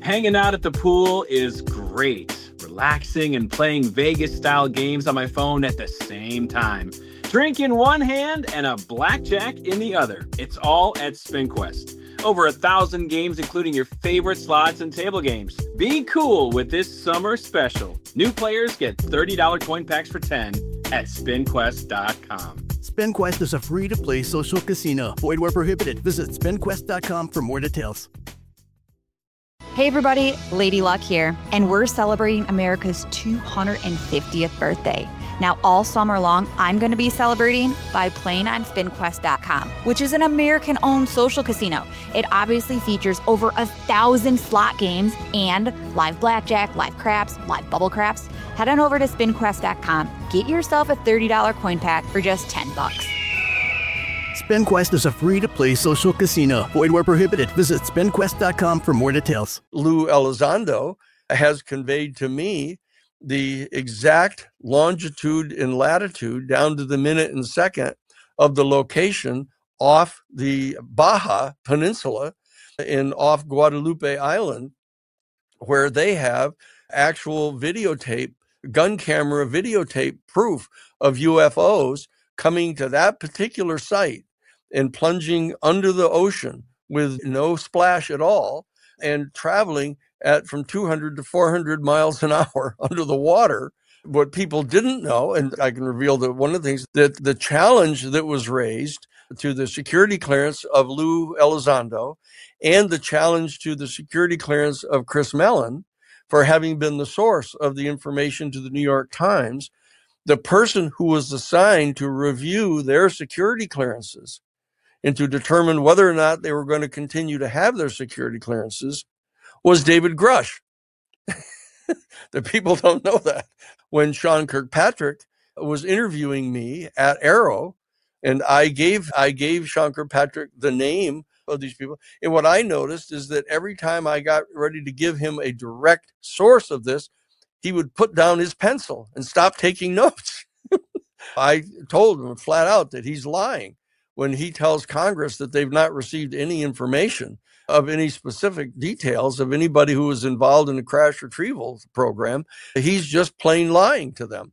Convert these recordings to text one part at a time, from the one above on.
Hanging out at the pool is great. Relaxing and playing Vegas-style games on my phone at the same time. Drink in one hand and a blackjack in the other. It's all at SpinQuest. Over 1,000 games, including your favorite slots and table games. Be cool with this summer special. New players get $30 coin packs for 10 at SpinQuest.com. SpinQuest is a free-to-play social casino. Void where prohibited. Visit SpinQuest.com for more details. Hey everybody, Lady Luck here, and we're celebrating America's 250th birthday. Now, all summer long, I'm going to be celebrating by playing on SpinQuest.com, which is an American-owned social casino. It obviously features over 1,000 slot games and live blackjack, live craps, live bubble craps. Head on over to SpinQuest.com. Get yourself a $30 coin pack for just $10. SpinQuest is a free-to-play social casino. Void where prohibited. Visit SpinQuest.com for more details. Lou Elizondo has conveyed to me the exact longitude and latitude down to the minute and second of the location off the Baja Peninsula and off Guadalupe Island, where they have actual videotape, gun camera videotape proof of UFOs coming to that particular site and plunging under the ocean with no splash at all and traveling at from 200 to 400 miles an hour under the water. What people didn't know, and I can reveal that one of the things that the challenge that was raised to the security clearance of Lou Elizondo and the challenge to the security clearance of Chris Mellon for having been the source of the information to the New York Times, the person who was assigned to review their security clearances and to determine whether or not they were going to continue to have their security clearances was David Grush. The people don't know that. When Sean Kirkpatrick was interviewing me at Arrow, and I gave Sean Kirkpatrick the name of these people, and what I noticed is that every time I got ready to give him a direct source of this, he would put down his pencil and stop taking notes. I told him flat out that he's lying when he tells Congress that they've not received any information of any specific details of anybody who was involved in the crash retrieval program. He's just plain lying to them.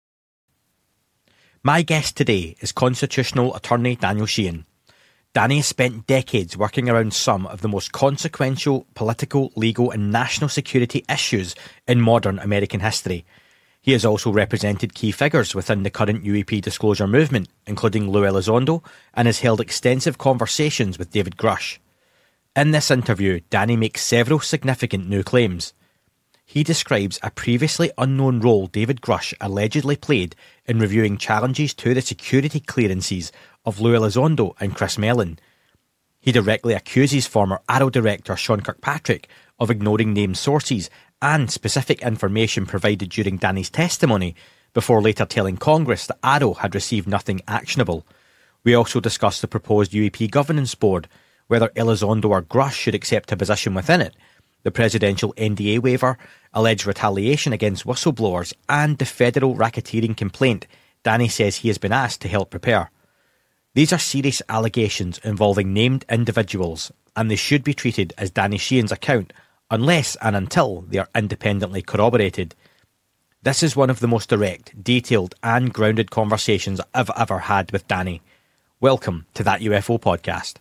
My guest today is Constitutional Attorney Daniel Sheehan. Danny has spent decades working around some of the most consequential political, legal and national security issues in modern American history. He has also represented key figures within the current UAP disclosure movement, including Lou Elizondo, and has held extensive conversations with David Grush. In this interview, Danny makes several significant new claims. He describes a previously unknown role David Grush allegedly played in reviewing challenges to the security clearances of Lou Elizondo and Chris Mellon. He directly accuses former Arrow director Sean Kirkpatrick of ignoring named sources and specific information provided during Danny's testimony, before later telling Congress that Arrow had received nothing actionable. We also discuss the proposed UAP governance board, whether Elizondo or Grush should accept a position within it, the presidential NDA waiver, alleged retaliation against whistleblowers, and the federal racketeering complaint Danny says he has been asked to help prepare. These are serious allegations involving named individuals, and they should be treated as Danny Sheehan's account unless and until they are independently corroborated. This is one of the most direct, detailed and grounded conversations I've ever had with Danny. Welcome to That UFO Podcast.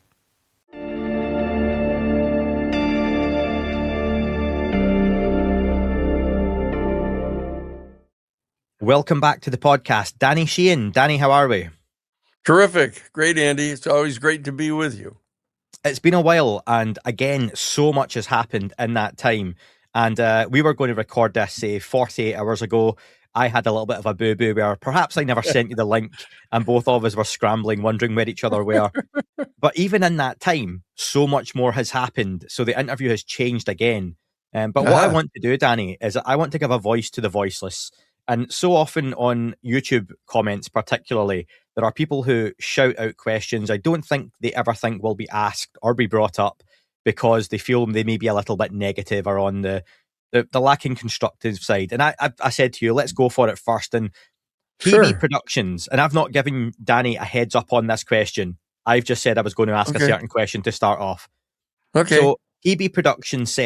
Welcome back to the podcast, Danny Sheehan. Danny, how are we? Terrific. Great, Andy. It's always great to be with you. It's been a while, and again, so much has happened in that time. And we were going to record this, say, 48 hours ago. I had a little bit of a boo-boo where perhaps I never sent you the link, and both of us were scrambling, wondering where each other were. But even in that time, so much more has happened. So the interview has changed again. But what I want to do, Danny, is I want to give a voice to the voiceless. And so often on YouTube comments particularly, there are people who shout out questions I don't think they ever think will be asked or be brought up because they feel they may be a little bit negative or on the lacking constructive side. And I said to you, let's go for it first. And PB Productions, and I've not given Danny a heads up on this question. I've just said I was going to ask a certain question to start off. Okay. So PB Productions says,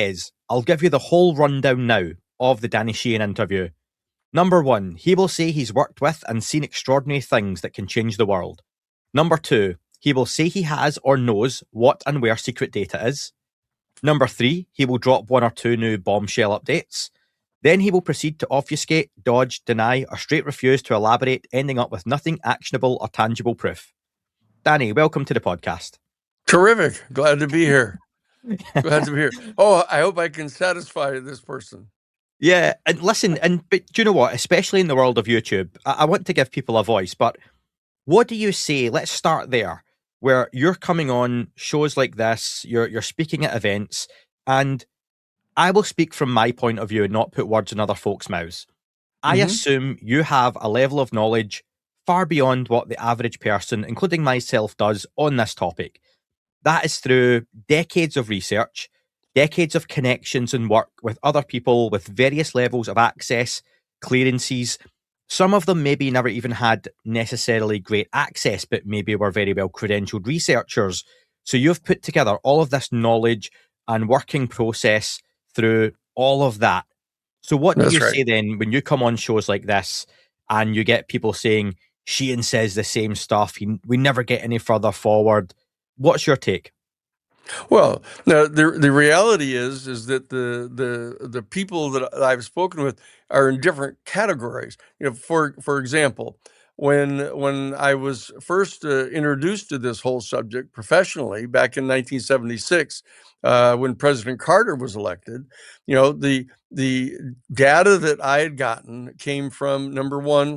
I'll give you the whole rundown now of the Danny Sheehan interview. Number 1, he will say he's worked with and seen extraordinary things that can change the world. Number 2, he will say he has or knows what and where secret data is. Number 3, he will drop 1 or 2 new bombshell updates. Then he will proceed to obfuscate, dodge, deny, or straight refuse to elaborate, ending up with nothing actionable or tangible proof. Danny, welcome to the podcast. Terrific. Glad to be here. Glad to be here. Oh, I hope I can satisfy this person. Yeah, and listen, but do you know what? Especially in the world of YouTube, I want to give people a voice, but what do you say? Let's start there, where you're coming on shows like this, you're speaking at events, and I will speak from my point of view and not put words in other folks' mouths. I assume you have a level of knowledge far beyond what the average person, including myself, does on this topic. That is through decades of research, decades of connections and work with other people with various levels of access, clearances. Some of them maybe never even had necessarily great access, but maybe were very well credentialed researchers. So you've put together all of this knowledge and working process through all of that. So what do you say then when you come on shows like this and you get people saying, Sheehan says the same stuff, we never get any further forward? What's your take? Well, the reality is that the people that I've spoken with are in different categories. You know, for example, when I was first introduced to this whole subject professionally back in 1976, when President Carter was elected, you know, the data that I had gotten came from, number one,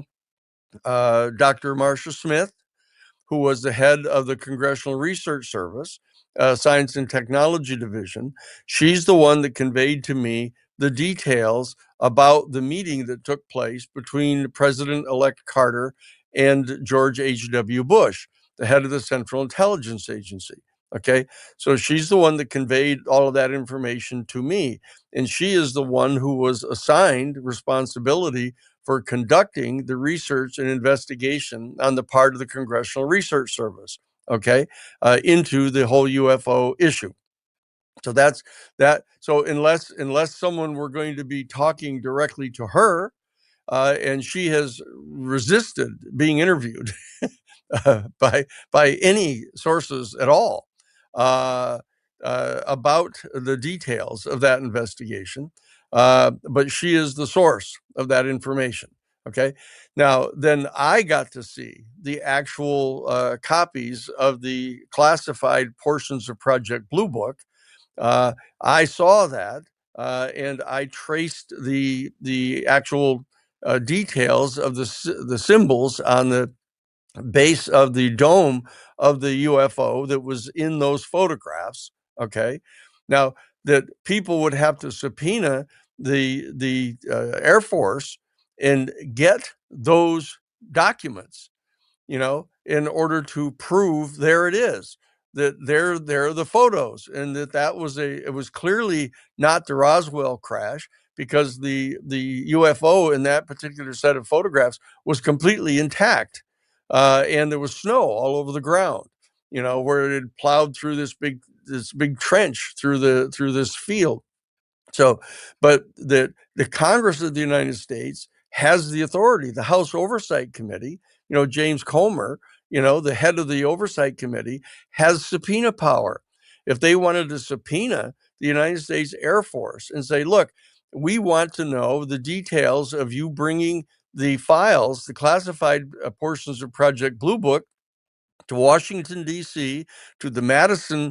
Dr. Marcia Smith, who was the head of the Congressional Research Service, Science and Technology Division. She's the one that conveyed to me the details about the meeting that took place between President-elect Carter and George H.W. Bush, the head of the Central Intelligence Agency. Okay, so she's the one that conveyed all of that information to me. And she is the one who was assigned responsibility for conducting the research and investigation on the part of the Congressional Research Service, okay, into the whole UFO issue. So that's that. So unless someone were going to be talking directly to her, and she has resisted being interviewed by any sources at all about the details of that investigation. But she is the source of that information. Okay. Now, then I got to see the actual copies of the classified portions of Project Blue Book. I saw that, and I traced the actual details of the symbols on the base of the dome of the UFO that was in those photographs. Okay. Now, that people would have to subpoena the Air Force and get those documents, you know, in order to prove there it is, that there are the photos, and that was clearly not the Roswell crash, because the UFO in that particular set of photographs was completely intact, and there was snow all over the ground, you know, where it had plowed through this big trench through this field. So, but the Congress of the United States has the authority. The House Oversight Committee, you know, James Comer, you know, the head of the Oversight Committee, has subpoena power. If they wanted to subpoena the United States Air Force and say, look, we want to know the details of you bringing the files, the classified portions of Project Blue Book, to Washington, D.C., to the Madison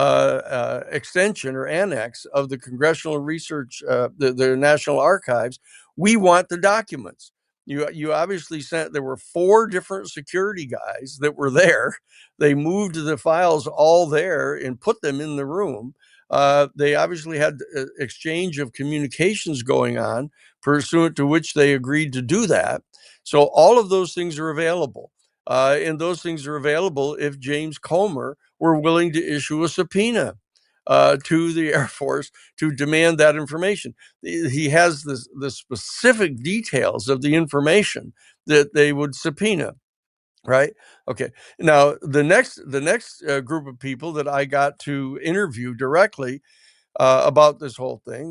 extension or annex of the Congressional Research, the National Archives, we want the documents. You obviously sent, there were 4 different security guys that were there. They moved the files all there and put them in the room. They obviously had exchange of communications going on, pursuant to which they agreed to do that. So all of those things are available. And those things are available if James Comer were willing to issue a subpoena to the Air Force to demand that information. He has the specific details of the information that they would subpoena. Right. Okay. Now, the next group of people that I got to interview directly about this whole thing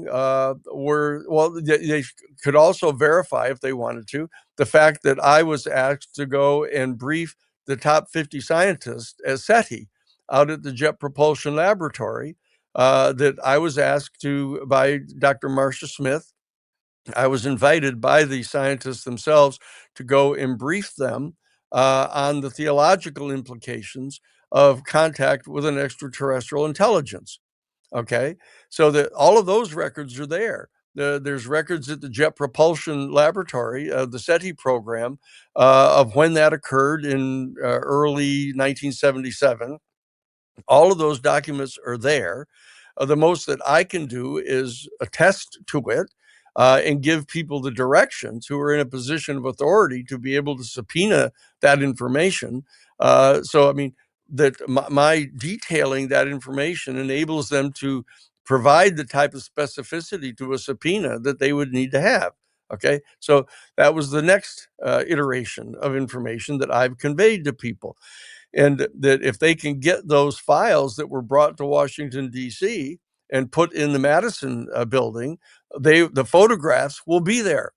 they could also verify, if they wanted to, the fact that I was asked to go and brief the top 50 scientists at SETI out at the Jet Propulsion Laboratory, that I was asked to by Dr. Marcia Smith. I was invited by the scientists themselves to go and brief them on the theological implications of contact with an extraterrestrial intelligence. Okay, so that all of those records are there. There's records at the Jet Propulsion Laboratory, the SETI program, of when that occurred in early 1977. All of those documents are there. The most that I can do is attest to it and give people the directions who are in a position of authority to be able to subpoena that information. So, I mean, that my detailing that information enables them to provide the type of specificity to a subpoena that they would need to have. Okay, so that was the next iteration of information that I've conveyed to people. And that if they can get those files that were brought to Washington, D.C. and put in the Madison building, the photographs will be there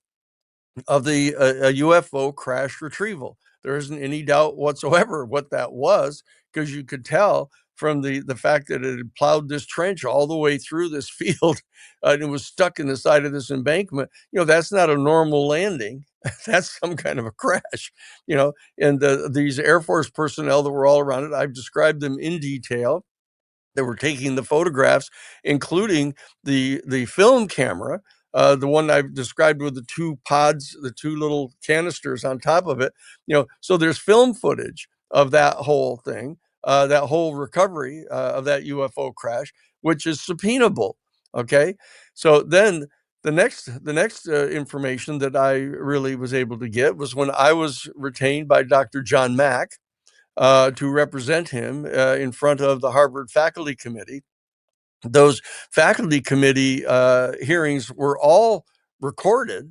of the UFO crash retrieval. There isn't any doubt whatsoever what that was, because you could tell from the fact that it had plowed this trench all the way through this field and it was stuck in the side of this embankment. That's not a normal landing. That's some kind of a crash, and these Air Force personnel that were all around it, I've described them in detail. They were taking the photographs, including the film camera, the one I've described with the two pods, the two little canisters on top of it. So there's film footage of that whole thing, that whole recovery of that UFO crash, which is subpoenable. Okay, so then the next information that I really was able to get was when I was retained by Dr. John Mack to represent him in front of the Harvard Faculty Committee. Those faculty committee hearings were all recorded,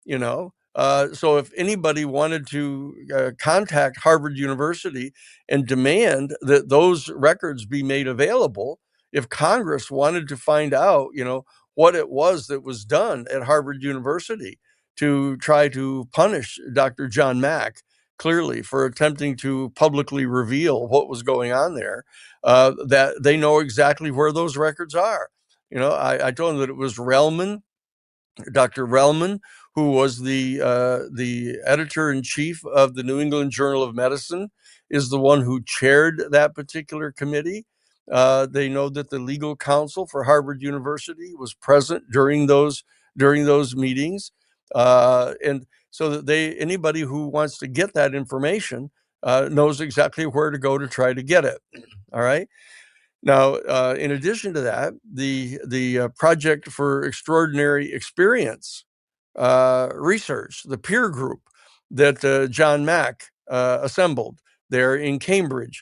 so if anybody wanted to contact Harvard University and demand that those records be made available, if Congress wanted to find out, what it was that was done at Harvard University to try to punish Dr. John Mack, clearly for attempting to publicly reveal what was going on there, that they know exactly where those records are. I told them that it was Relman, Dr. Relman, who was the editor-in-chief of the New England Journal of Medicine, is the one who chaired that particular committee. They know that the legal counsel for Harvard University was present during those meetings, and so that anybody who wants to get that information knows exactly where to go to try to get it. All right. Now, in addition to that, the Project for Extraordinary Experience research, the peer group that John Mack assembled there in Cambridge,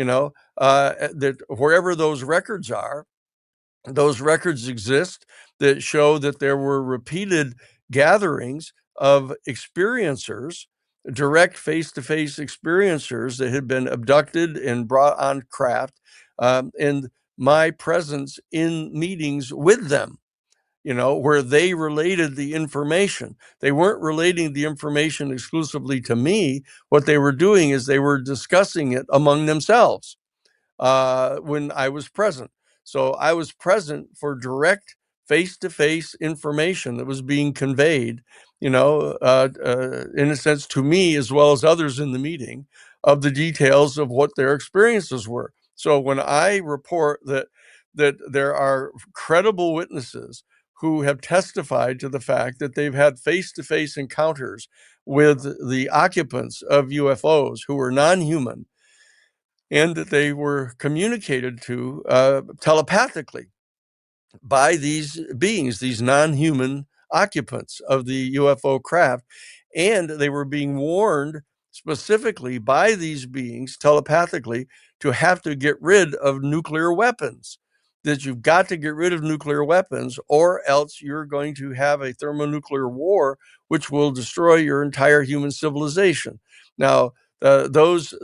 that wherever those records are, those records exist that show that there were repeated gatherings of experiencers, direct face-to-face experiencers that had been abducted and brought on craft, and my presence in meetings with them, where they related the information. They weren't relating the information exclusively to me. What they were doing is they were discussing it among themselves when I was present. So I was present for direct face-to-face information that was being conveyed, in a sense to me as well as others in the meeting, of the details of what their experiences were. So when I report that there are credible witnesses who have testified to the fact that they've had face-to-face encounters with the occupants of UFOs who were non-human, and that they were communicated to telepathically by these beings, these non-human occupants of the UFO craft, and they were being warned specifically by these beings telepathically to have to get rid of nuclear weapons, that you've got to get rid of nuclear weapons or else you're going to have a thermonuclear war, which will destroy your entire human civilization. Now, those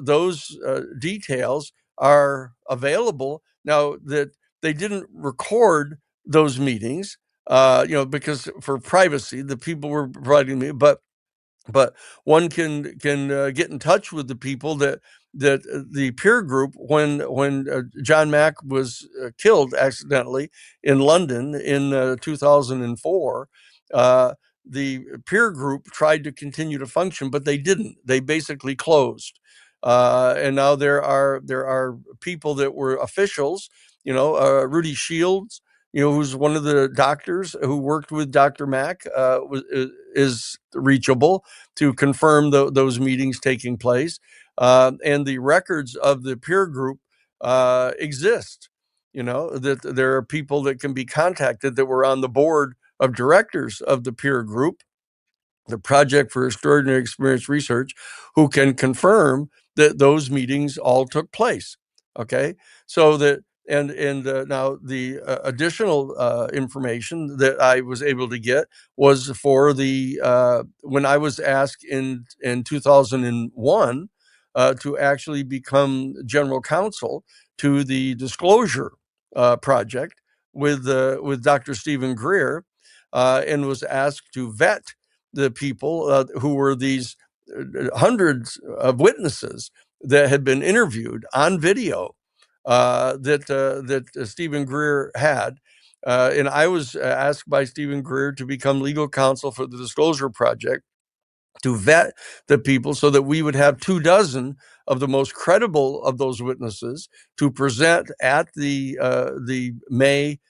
details are available now. That they didn't record those meetings, because for privacy, the people were providing me, but one can get in touch with the people that the peer group when John Mack was killed accidentally in London in 2004. The peer group tried to continue to function, but they didn't. They basically closed. And now there are people that were officials, Rudy Shields, who's one of the doctors who worked with Dr. Mack, is reachable to confirm those meetings taking place. And the records of the peer group exist, that there are people that can be contacted that were on the board of directors of the peer group, the Project for Extraordinary Experience Research, who can confirm that those meetings all took place. Okay, so that and now the additional information that I was able to get was for the when I was asked in 2001 to actually become general counsel to the Disclosure Project with Dr. Stephen Greer, and was asked to vet the people who were these hundreds of witnesses that had been interviewed on video that Stephen Greer had. And I was asked by Stephen Greer to become legal counsel for the Disclosure Project to vet the people so that we would have 24 of the most credible of those witnesses to present at the May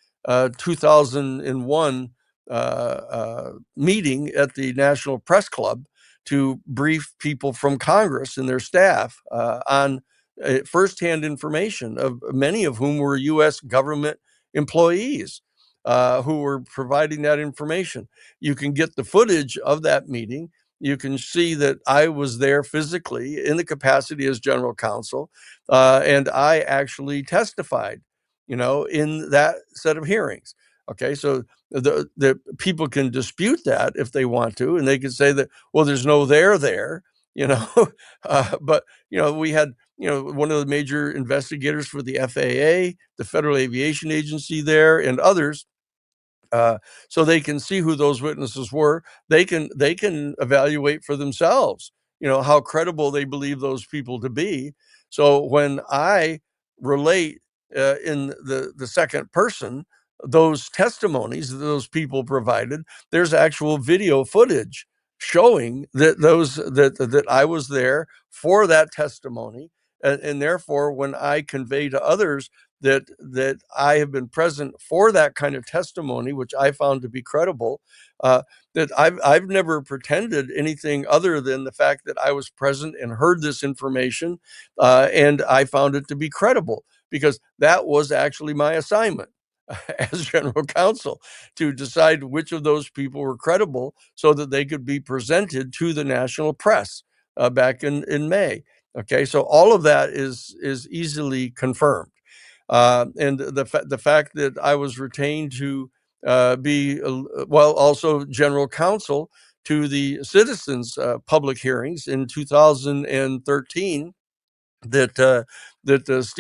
2001 meeting at the National Press Club to brief people from Congress and their staff on firsthand information, of many of whom were U.S. government employees who were providing that information. You can get the footage of that meeting. You can see that I was there physically in the capacity as general counsel, and I actually testified, in that set of hearings. Okay, so the people can dispute that if they want to, and they can say that, well, there's no there, but we had one of the major investigators for the FAA, the Federal Aviation Agency there, and others. So they can see who those witnesses were. They can evaluate for themselves, how credible they believe those people to be. So when I relate in the second person those testimonies that those people provided, there's actual video footage showing that that I was there for that testimony, and therefore when I convey to others that I have been present for that kind of testimony, which I found to be credible, that I've never pretended anything other than the fact that I was present and heard this information, and I found it to be credible, because that was actually my assignment as general counsel, to decide which of those people were credible so that they could be presented to the national press back in May. Okay, so all of that is easily confirmed. And the fact that I was retained to be, also general counsel to the Citizens public hearings in 2013 that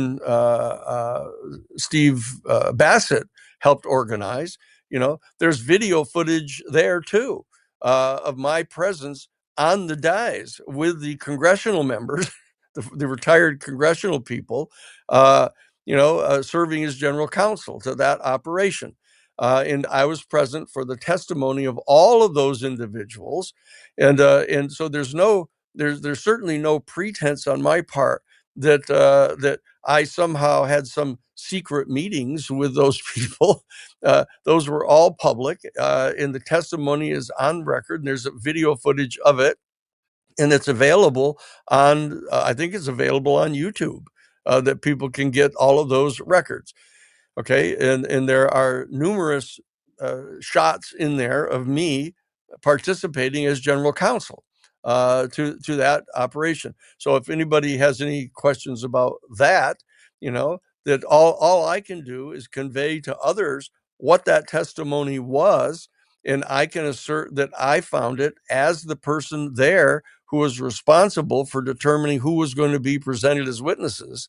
Steve Bassett helped organize. There's video footage there too of my presence on the dais with the congressional members, the retired congressional people, serving as general counsel to that operation. And I was present for the testimony of all of those individuals. And so there's certainly no pretense on my part that I somehow had some secret meetings with those people. Those were all public, and the testimony is on record, and there's a video footage of it, and it's available on, I think it's available on YouTube, that people can get all of those records. Okay, and there are numerous shots in there of me participating as general counsel to that operation. So if anybody has any questions about that, that all I can do is convey to others what that testimony was, and I can assert that I found it as the person there who was responsible for determining who was going to be presented as witnesses.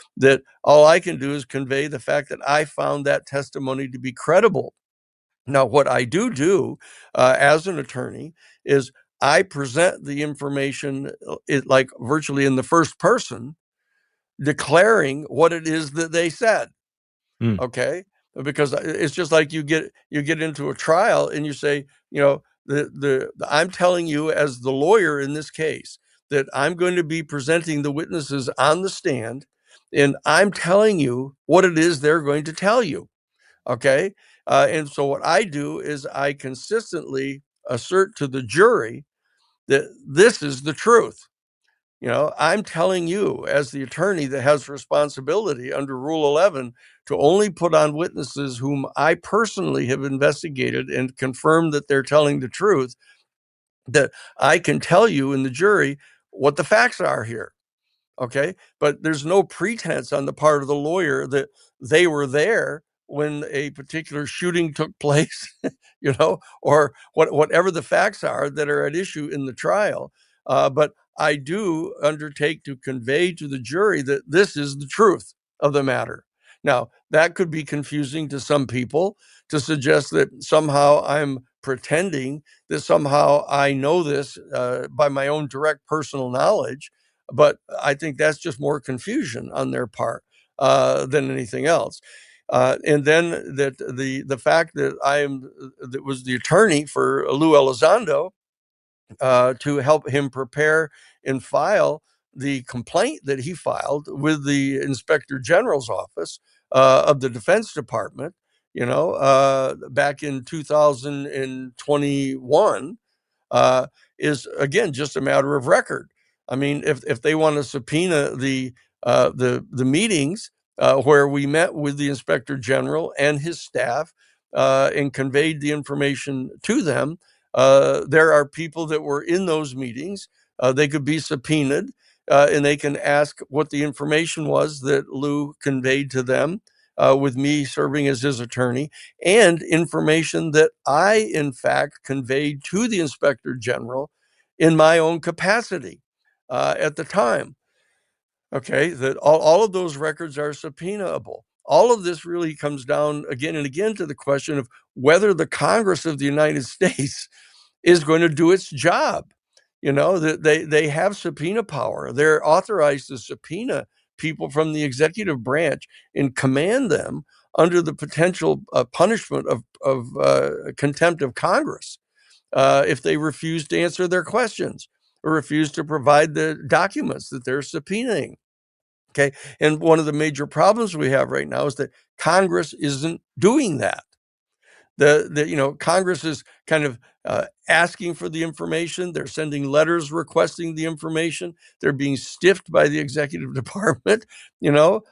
that all I can do is convey the fact that I found that testimony to be credible. Now, what I do as an attorney is I present the information like virtually in the first person, declaring what it is that they said. Okay, because it's just like you get into a trial and you say, I'm telling you as the lawyer in this case that I'm going to be presenting the witnesses on the stand, and I'm telling you what it is they're going to tell you. Okay, and so what I do is I consistently assert to the jury that this is the truth. I'm telling you as the attorney that has responsibility under Rule 11 to only put on witnesses whom I personally have investigated and confirmed that they're telling the truth, that I can tell you in the jury what the facts are here. Okay. But there's no pretense on the part of the lawyer that they were there when a particular shooting took place, or whatever the facts are that are at issue in the trial. But I do undertake to convey to the jury that this is the truth of the matter. Now, that could be confusing to some people to suggest that somehow I'm pretending that somehow I know this by my own direct personal knowledge. But I think that's just more confusion on their part than anything else. And then that the fact that that was the attorney for Lou Elizondo to help him prepare and file the complaint that he filed with the Inspector General's office of the Defense Department, back in 2021, is again just a matter of record. I mean, if they want to subpoena the meetings where we met with the Inspector General and his staff and conveyed the information to them, there are people that were in those meetings. They could be subpoenaed and they can ask what the information was that Lou conveyed to them with me serving as his attorney, and information that I, in fact, conveyed to the Inspector General in my own capacity at the time. Okay, that all of those records are subpoenaable. All of this really comes down again and again to the question of whether the Congress of the United States is going to do its job. That they have subpoena power. They're authorized to subpoena people from the executive branch and command them under the potential punishment of contempt of Congress if they refuse to answer their questions or refuse to provide the documents that they're subpoenaing. Okay. And one of the major problems we have right now is that Congress isn't doing that. Congress is kind of asking for the information. They're sending letters requesting the information. They're being stiffed by the executive department, so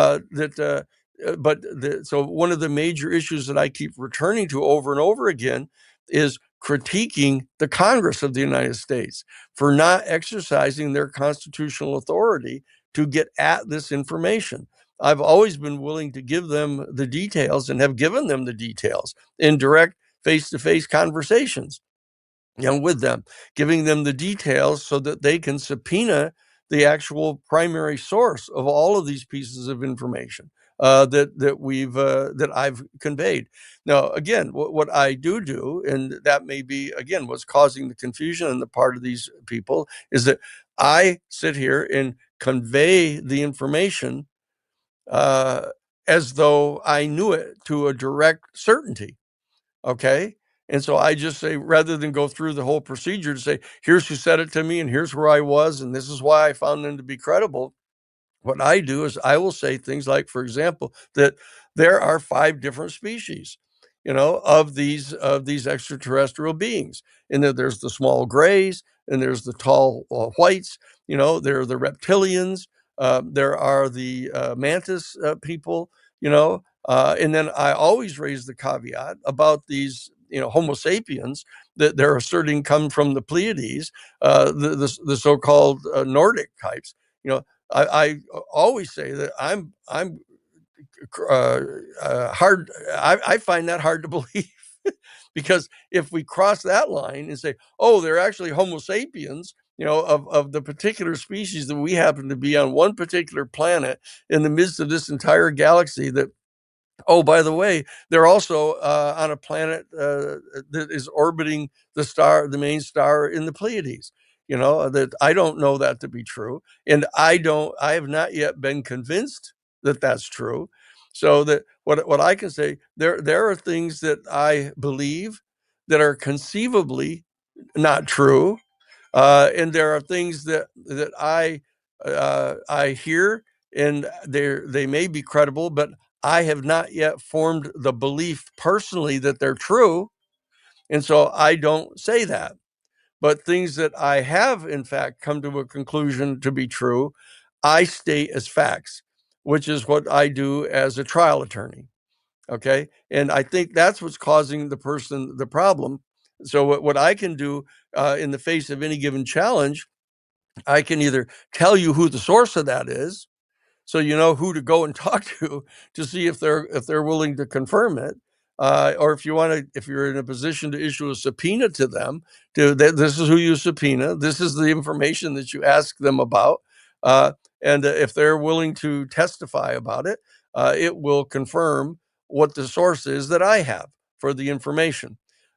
one of the major issues that I keep returning to over and over again is critiquing the Congress of the United States for not exercising their constitutional authority to get at this information. I've always been willing to give them the details and have given them the details in direct face-to-face conversations, with them, giving them the details so that they can subpoena the actual primary source of all of these pieces of information that I've conveyed. Now, again, what I do, and that may be, again, what's causing the confusion on the part of these people, is that I sit here and convey the information as though I knew it to a direct certainty. Okay. And so I just say, rather than go through the whole procedure to say, here's who said it to me and here's where I was, and this is why I found them to be credible. What I do is I will say things like, for example, that there are 5 different species, of these extraterrestrial beings, and that there's the small grays and there's the tall whites, there are the reptilians, there are the mantis people, and then I always raise the caveat about these, Homo sapiens that they're asserting come from the Pleiades, the so-called Nordic types. I always say that I'm hard. I find that hard to believe because if we cross that line and say, oh, they're actually Homo sapiens, of the particular species that we happen to be on one particular planet in the midst of this entire galaxy that, oh, by the way, they're also on a planet that is orbiting the main star in the Pleiades. That I don't know that to be true. And I have not yet been convinced that that's true. So that what I can say, there are things that I believe that are conceivably not true. And there are things that I hear, and they may be credible, but I have not yet formed the belief personally that they're true. And so I don't say that. But things that I have, in fact, come to a conclusion to be true, I state as facts, which is what I do as a trial attorney. Okay. And I think that's what's causing the problem. So what I can do in the face of any given challenge, I can either tell you who the source of that is, so you know who to go and talk to see if they're willing to confirm it, or if you're in a position to issue a subpoena to them, this is who you subpoena, this is the information that you ask them about, and if they're willing to testify about it, it will confirm what the source is that I have for the information.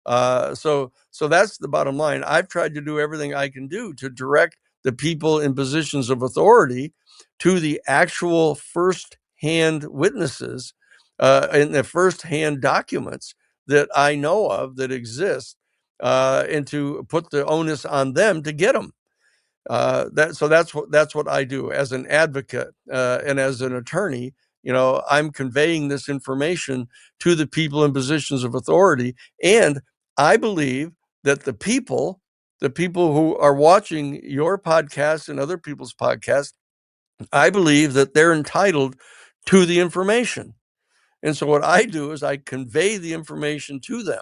So that's the bottom line. I've tried to do everything I can do to direct the people in positions of authority to the actual first-hand witnesses and the first-hand documents that I know of that exist, and to put the onus on them to get them. That's what I do as an advocate and as an attorney. I'm conveying this information to the people in positions of authority, and I believe that the people who are watching your podcast and other people's podcasts, I believe that they're entitled to the information. And so what I do is I convey the information to them.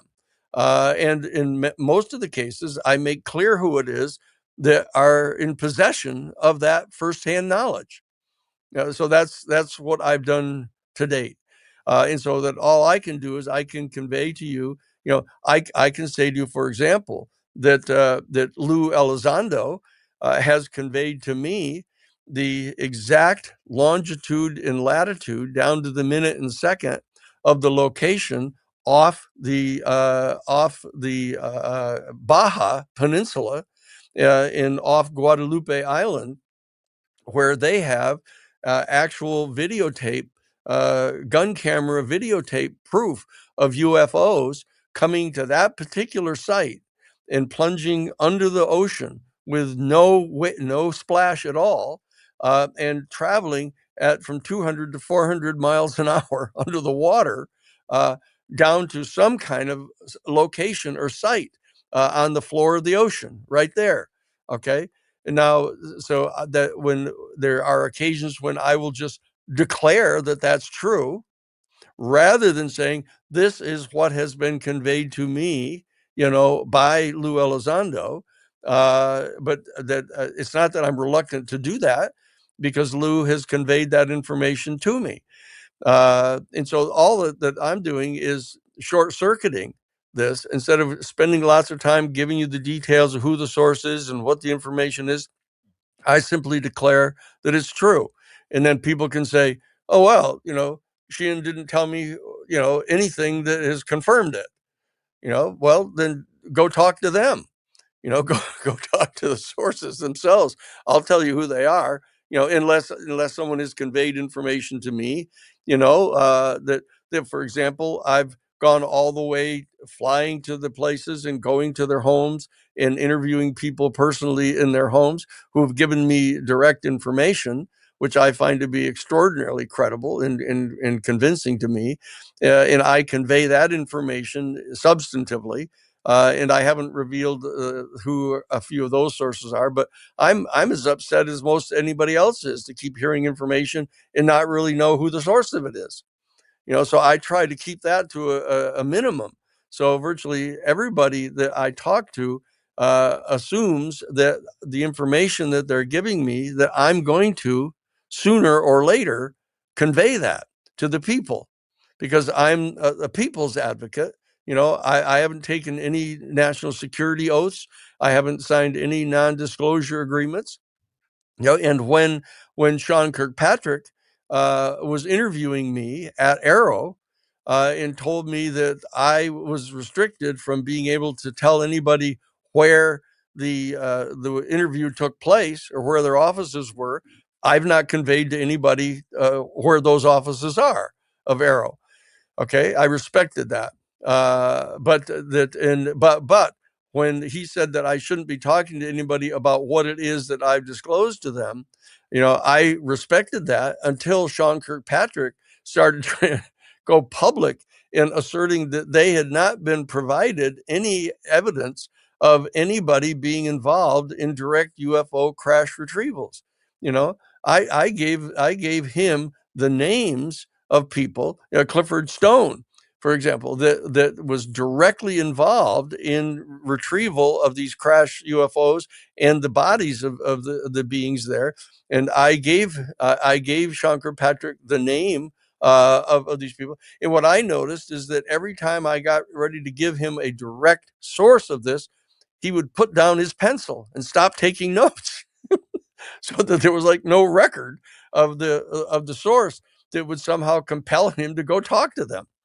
And in most of the cases, I make clear who it is that are in possession of that firsthand knowledge. So that's what I've done to date. And so that all I can do is I can convey to you, I can say to you, for example, that Lou Elizondo has conveyed to me the exact longitude and latitude down to the minute and second of the location off the Baja Peninsula off Guadalupe Island, where they have actual videotape, gun camera videotape proof of UFOs coming to that particular site and plunging under the ocean with no splash at all, and traveling at from 200 to 400 miles an hour under the water, down to some kind of location or site on the floor of the ocean right there. Okay. And now, so that when there are occasions when I will just declare that that's true, rather than saying this is what has been conveyed to me, by Lou Elizondo, but that it's not that I'm reluctant to do that, because Lou has conveyed that information to me. And so all that I'm doing is short-circuiting this. Instead of spending lots of time giving you the details of who the source is and what the information is, I simply declare that it's true. And then people can say, oh, well, Sheehan didn't tell me, anything that has confirmed it. Well, then go talk to them. Go talk to the sources themselves. I'll tell you who they are, unless someone has conveyed information to me, that for example, I've gone all the way flying to the places and going to their homes and interviewing people personally in their homes who have given me direct information, which I find to be extraordinarily credible and convincing to me. And I convey that information substantively. And I haven't revealed who a few of those sources are, but I'm as upset as most anybody else is to keep hearing information and not really know who the source of it is. So I try to keep that to a minimum. So virtually everybody that I talk to assumes that the information that they're giving me, that I'm going to sooner or later convey that to the people, because I'm a people's advocate. I haven't taken any national security oaths. I haven't signed any non-disclosure agreements. And when Sean Kirkpatrick was interviewing me at Arrow and told me that I was restricted from being able to tell anybody where the interview took place or where their offices were, I've not conveyed to anybody where those offices are of Arrow. Okay, I respected that. But when he said that I shouldn't be talking to anybody about what it is that I've disclosed to them, I respected that until Sean Kirkpatrick started trying to go public in asserting that they had not been provided any evidence of anybody being involved in direct UFO crash retrievals. I gave him the names of people, Clifford Stone, for example, that was directly involved in retrieval of these crash UFOs and the bodies of the beings there. And I gave Sean Kirkpatrick the name of these people. And what I noticed is that every time I got ready to give him a direct source of this, he would put down his pencil and stop taking notes. So that there was like no record of the source that would somehow compel him to go talk to them,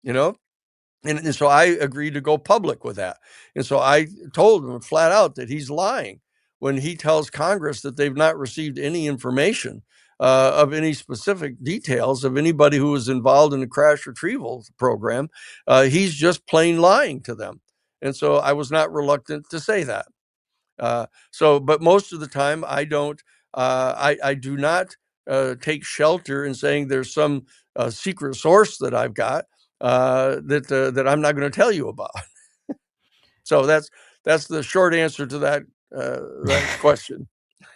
and so I agreed to go public with that. And so I told him flat out that he's lying when he tells Congress that they've not received any information of any specific details of anybody who was involved in the crash retrieval program. He's just plain lying to them. And so I was not reluctant to say that. But most of the time I don't, I do not take shelter in saying there's some secret source that I've got that I'm not going to tell you about. So that's the short answer to that question.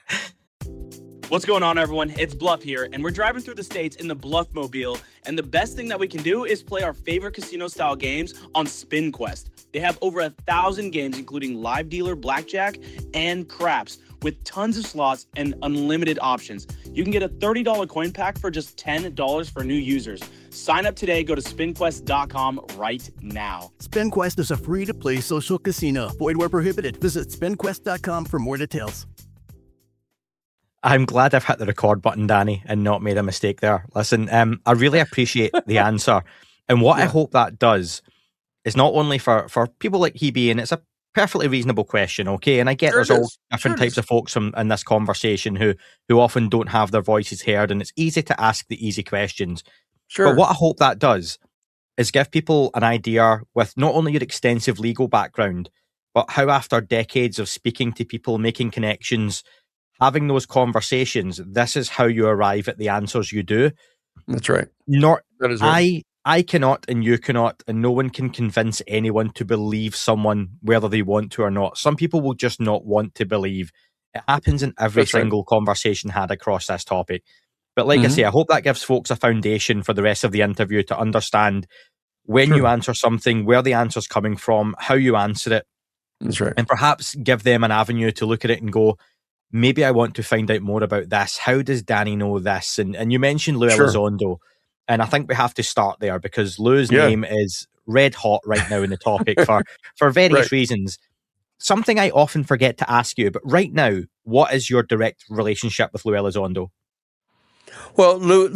What's going on, everyone? It's Bluff here, and we're driving through the states in the Bluff Mobile, and the best thing that we can do is play our favorite casino-style games on SpinQuest. They have over 1,000 games, including live dealer, blackjack, and craps, with tons of slots and unlimited options. You can get a $30 coin pack for just $10 for new users. Sign up today. Go to spinquest.com right now. SpinQuest is a free-to-play social casino. Void where prohibited. Visit spinquest.com for more details. I'm glad I've hit the record button, Danny, and not made a mistake there. Listen, I really appreciate the answer. And what I hope that does is not only for people like Hebe, and it's a perfectly reasonable question, okay? And I get there's all different types of folks in this conversation who often don't have their voices heard, and it's easy to ask the easy questions. Sure. But what I hope that does is give people an idea with not only your extensive legal background, but how after decades of speaking to people, making connections, having those conversations, this is how you arrive at the answers you do. That's right. That is right. I cannot, and you cannot, and no one can convince anyone to believe someone whether they want to or not. Some people will just not want to believe. It happens in every single conversation had across this topic. But like I say, I hope that gives folks a foundation for the rest of the interview to understand when you answer something, where the answer's coming from, how you answer it. That's right. And perhaps give them an avenue to look at it and go, maybe I want to find out more about this. How does Danny know this? And you mentioned Lou Elizondo, and I think we have to start there because Lou's name is red hot right now in the topic for various reasons. Something I often forget to ask you, but right now, what is your direct relationship with Lou Elizondo? Well, Lou,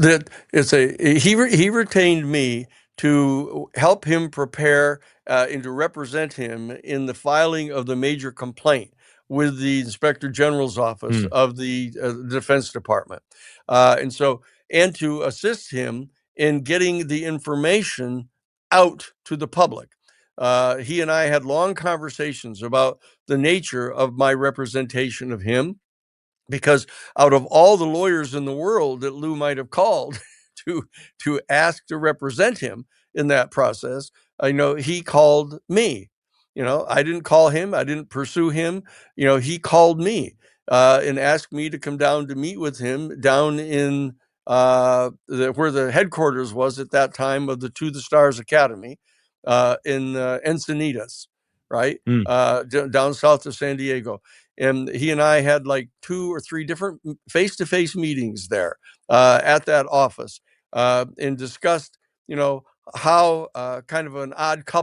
he retained me to help him prepare and to represent him in the filing of the major complaint with the Inspector General's office of the Defense Department. And to assist him in getting the information out to the public. He and I had long conversations about the nature of my representation of him, because out of all the lawyers in the world that Lou might have called to ask to represent him in that process, he called me. I didn't call him. I didn't pursue him. He called me and asked me to come down to meet with him down in where the headquarters was at that time of the To the Stars Academy in Encinitas, right? Down south of San Diego. And he and I had like 2 or 3 different face-to-face meetings there at that office and discussed, how kind of an odd couple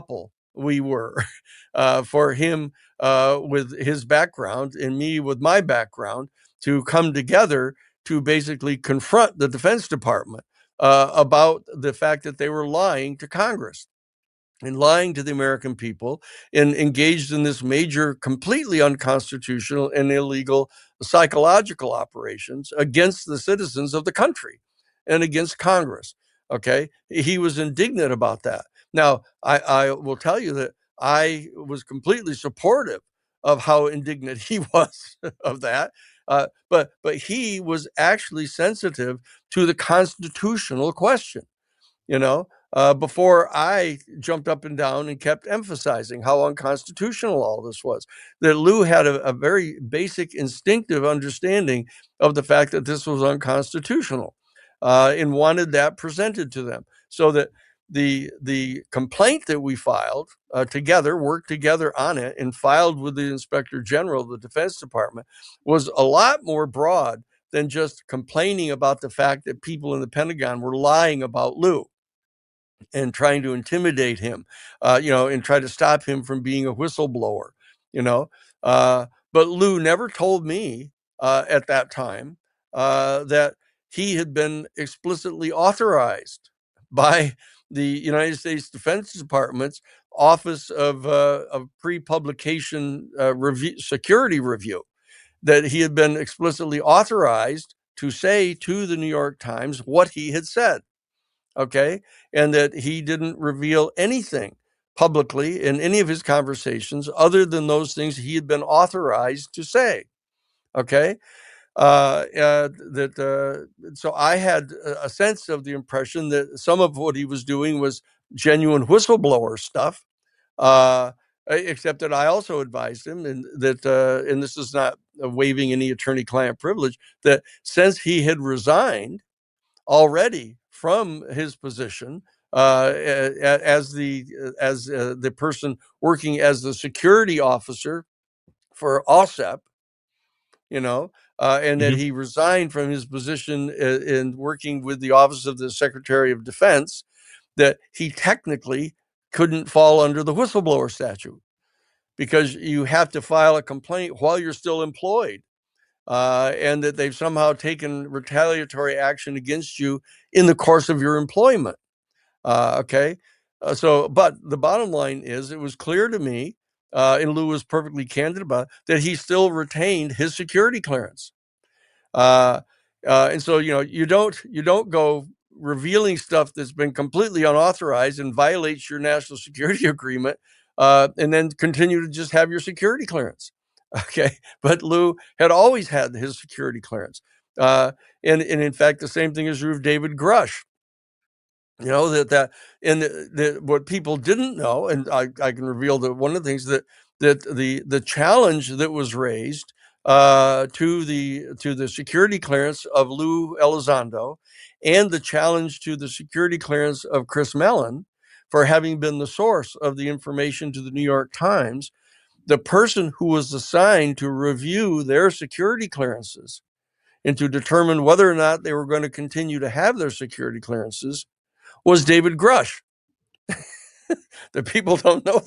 we were for him with his background and me with my background to come together to basically confront the Defense Department about the fact that they were lying to Congress and lying to the American people and engaged in this major, completely unconstitutional and illegal psychological operations against the citizens of the country and against Congress. Okay. He was indignant about that. Now, I will tell you that I was completely supportive of how indignant he was of that. But he was actually sensitive to the constitutional question, before I jumped up and down and kept emphasizing how unconstitutional all this was. That Lou had a very basic instinctive understanding of the fact that this was unconstitutional and wanted that presented to them. So that the complaint that we filed together, worked together on it, and filed with the Inspector General of the Defense Department was a lot more broad than just complaining about the fact that people in the Pentagon were lying about Lou and trying to intimidate him, and try to stop him from being a whistleblower, but Lou never told me at that time that he had been explicitly authorized by the United States Defense Department's Office of Pre-Publication Security Review, that he had been explicitly authorized to say to the New York Times what he had said. Okay. And that he didn't reveal anything publicly in any of his conversations other than those things he had been authorized to say. Okay. So I had a sense of the impression that some of what he was doing was genuine whistleblower stuff. Except that I also advised him, and this is not waiving any attorney-client privilege, that since he had resigned already from his position as the person working as the security officer for OSEP, and that he resigned from his position in working with the Office of the Secretary of Defense, that he technically couldn't fall under the whistleblower statute because you have to file a complaint while you're still employed. And that they've somehow taken retaliatory action against you in the course of your employment. Okay. But the bottom line is, it was clear to me, and Lou was perfectly candid about it, that he still retained his security clearance. And so, you don't go revealing stuff that's been completely unauthorized and violates your national security agreement, and then continue to just have your security clearance. Okay. But Lou had always had his security clearance. And in fact, the same thing is true of David Grush. What people didn't know, and I can reveal that one of the things that the challenge that was raised to the security clearance of Lou Elizondo and the challenge to the security clearance of Chris Mellon for having been the source of the information to the New York Times, the person who was assigned to review their security clearances and to determine whether or not they were going to continue to have their security clearances was David Grush. The people don't know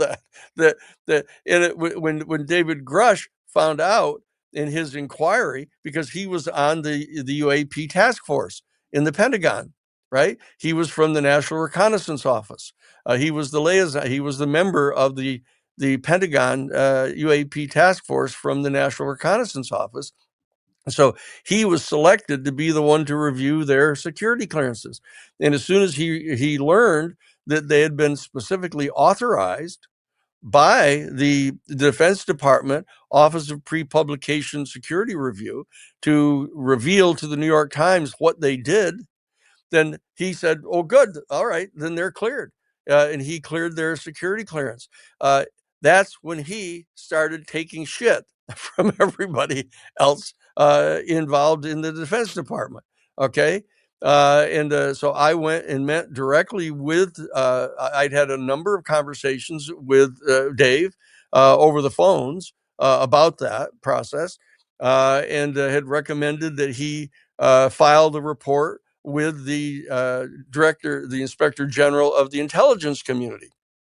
when David Grush found out in his inquiry, because he was on the UAP task force in the Pentagon, right? He was from the National Reconnaissance Office. He was the liaison. He was the member of the Pentagon UAP task force from the National Reconnaissance Office. So he was selected to be the one to review their security clearances. And as soon as he learned that they had been specifically authorized by the Defense Department Office of Pre-Publication Security Review to reveal to the New York Times what they did, then he said, oh, good. All right. Then they're cleared. And he cleared their security clearance. That's when he started taking shit from everybody else involved in the Defense Department. Okay. So I went and met directly with, I'd had a number of conversations with Dave over the phones about that process, and had recommended that he file the report with the Inspector General of the Intelligence Community.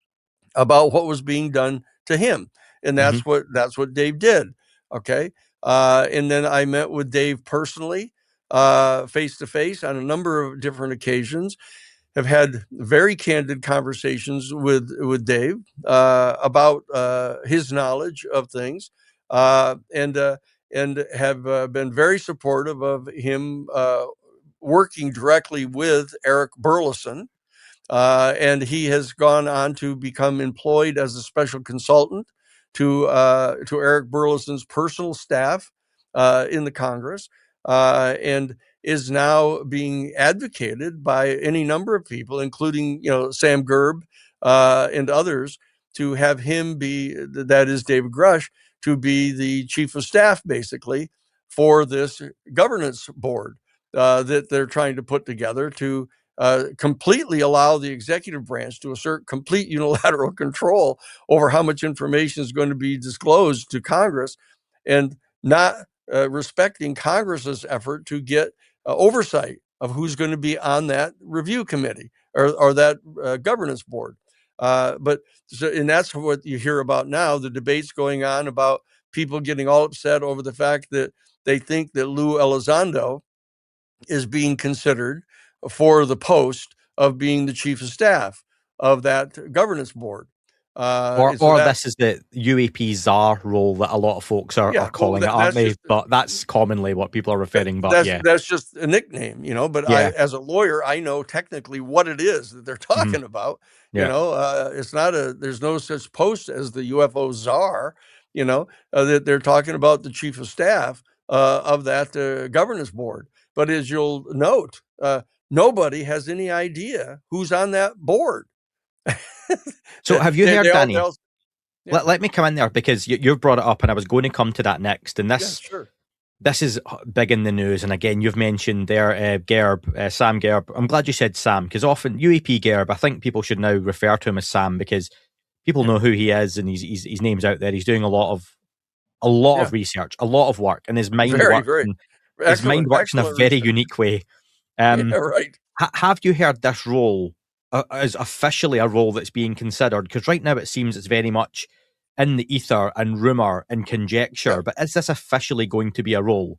about what was being done to him. And that's what Dave did. Okay. And then I met with Dave personally, face to face on a number of different occasions, have had very candid conversations with Dave about his knowledge of things, and have been very supportive of him working directly with Eric Burleson. And he has gone on to become employed as a special consultant to Eric Burleson's personal staff in the Congress, and is now being advocated by any number of people, including Sam Gerb and others, to have him be, that is David Grush, to be the chief of staff basically for this governance board that they're trying to put together to completely allow the executive branch to assert complete unilateral control over how much information is going to be disclosed to Congress, and not respecting Congress's effort to get oversight of who's going to be on that review committee or that governance board. And that's what you hear about now, the debates going on about people getting all upset over the fact that they think that Lou Elizondo is being considered for the post of being the chief of staff of that governance board. This is the UAP czar role that a lot of folks are calling it, aren't they? But that's commonly what people are referring. That's just a nickname, But I, as a lawyer, I know technically what it is that they're talking about. It's not there's no such post as the UFO czar. That they're talking about the chief of staff of that governance board. But as you'll note, nobody has any idea who's on that board. So have you heard, Danny? Let me come in there, because you've brought it up, and I was going to come to that next. And this is big in the news. And again, you've mentioned there Sam Gerb. I'm glad you said Sam, because often UAP Gerb, I think people should now refer to him as Sam, because people know who he is, and his name's out there. He's doing a lot of research, a lot of work, and his mind works in a very unique way. Right. Have you heard this role is officially a role that's being considered? Because right now it seems it's very much in the ether and rumor and conjecture, but is this officially going to be a role?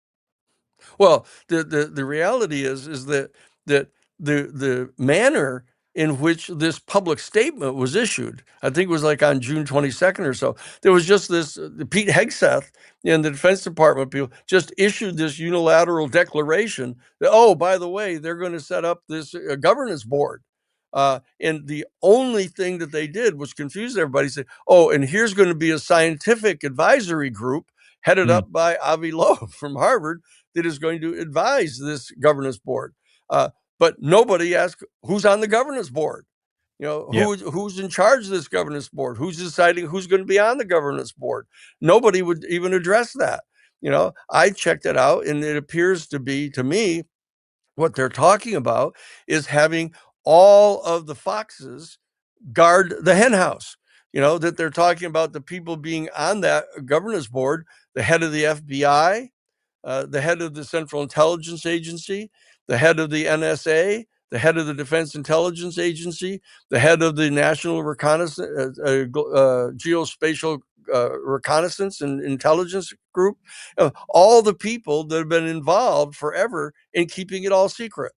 Well, the reality is that the manner in which this public statement was issued, I think it was like on June 22nd or so, there was just this, Pete Hegseth in the Defense Department people just issued this unilateral declaration that, oh, by the way, they're going to set up this governance board. And the only thing that they did was confuse everybody, say, oh, and here's going to be a scientific advisory group headed up by Avi Loeb from Harvard that is going to advise this governance board. But nobody asked who's on the governance board. Who's in charge of this governance board? Who's deciding who's going to be on the governance board? Nobody would even address that. I checked it out, and it appears to be, to me, what they're talking about is having all of the foxes guard the hen house. That they're talking about the people being on that governance board, the head of the FBI, the head of the Central Intelligence Agency, the head of the NSA, the head of the Defense Intelligence Agency, the head of the National Reconnaissance, Geospatial Reconnaissance and Intelligence Group, all the people that have been involved forever in keeping it all secret.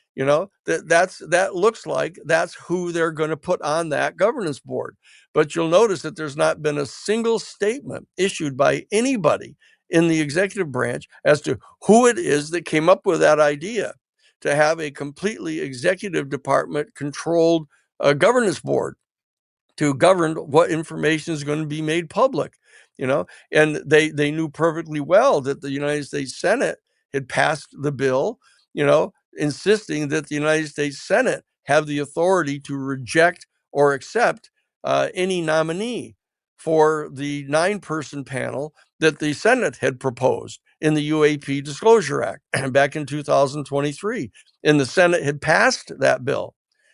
That looks like that's who they're going to put on that governance board. But you'll notice that there's not been a single statement issued by anybody in the executive branch as to who it is that came up with that idea to have a completely executive department controlled governance board to govern what information is going to be made public. And they knew perfectly well that the United States Senate had passed the bill, insisting that the United States Senate have the authority to reject or accept any nominee for the 9-person panel that the Senate had proposed in the UAP Disclosure Act back in 2023. And the Senate had passed that bill.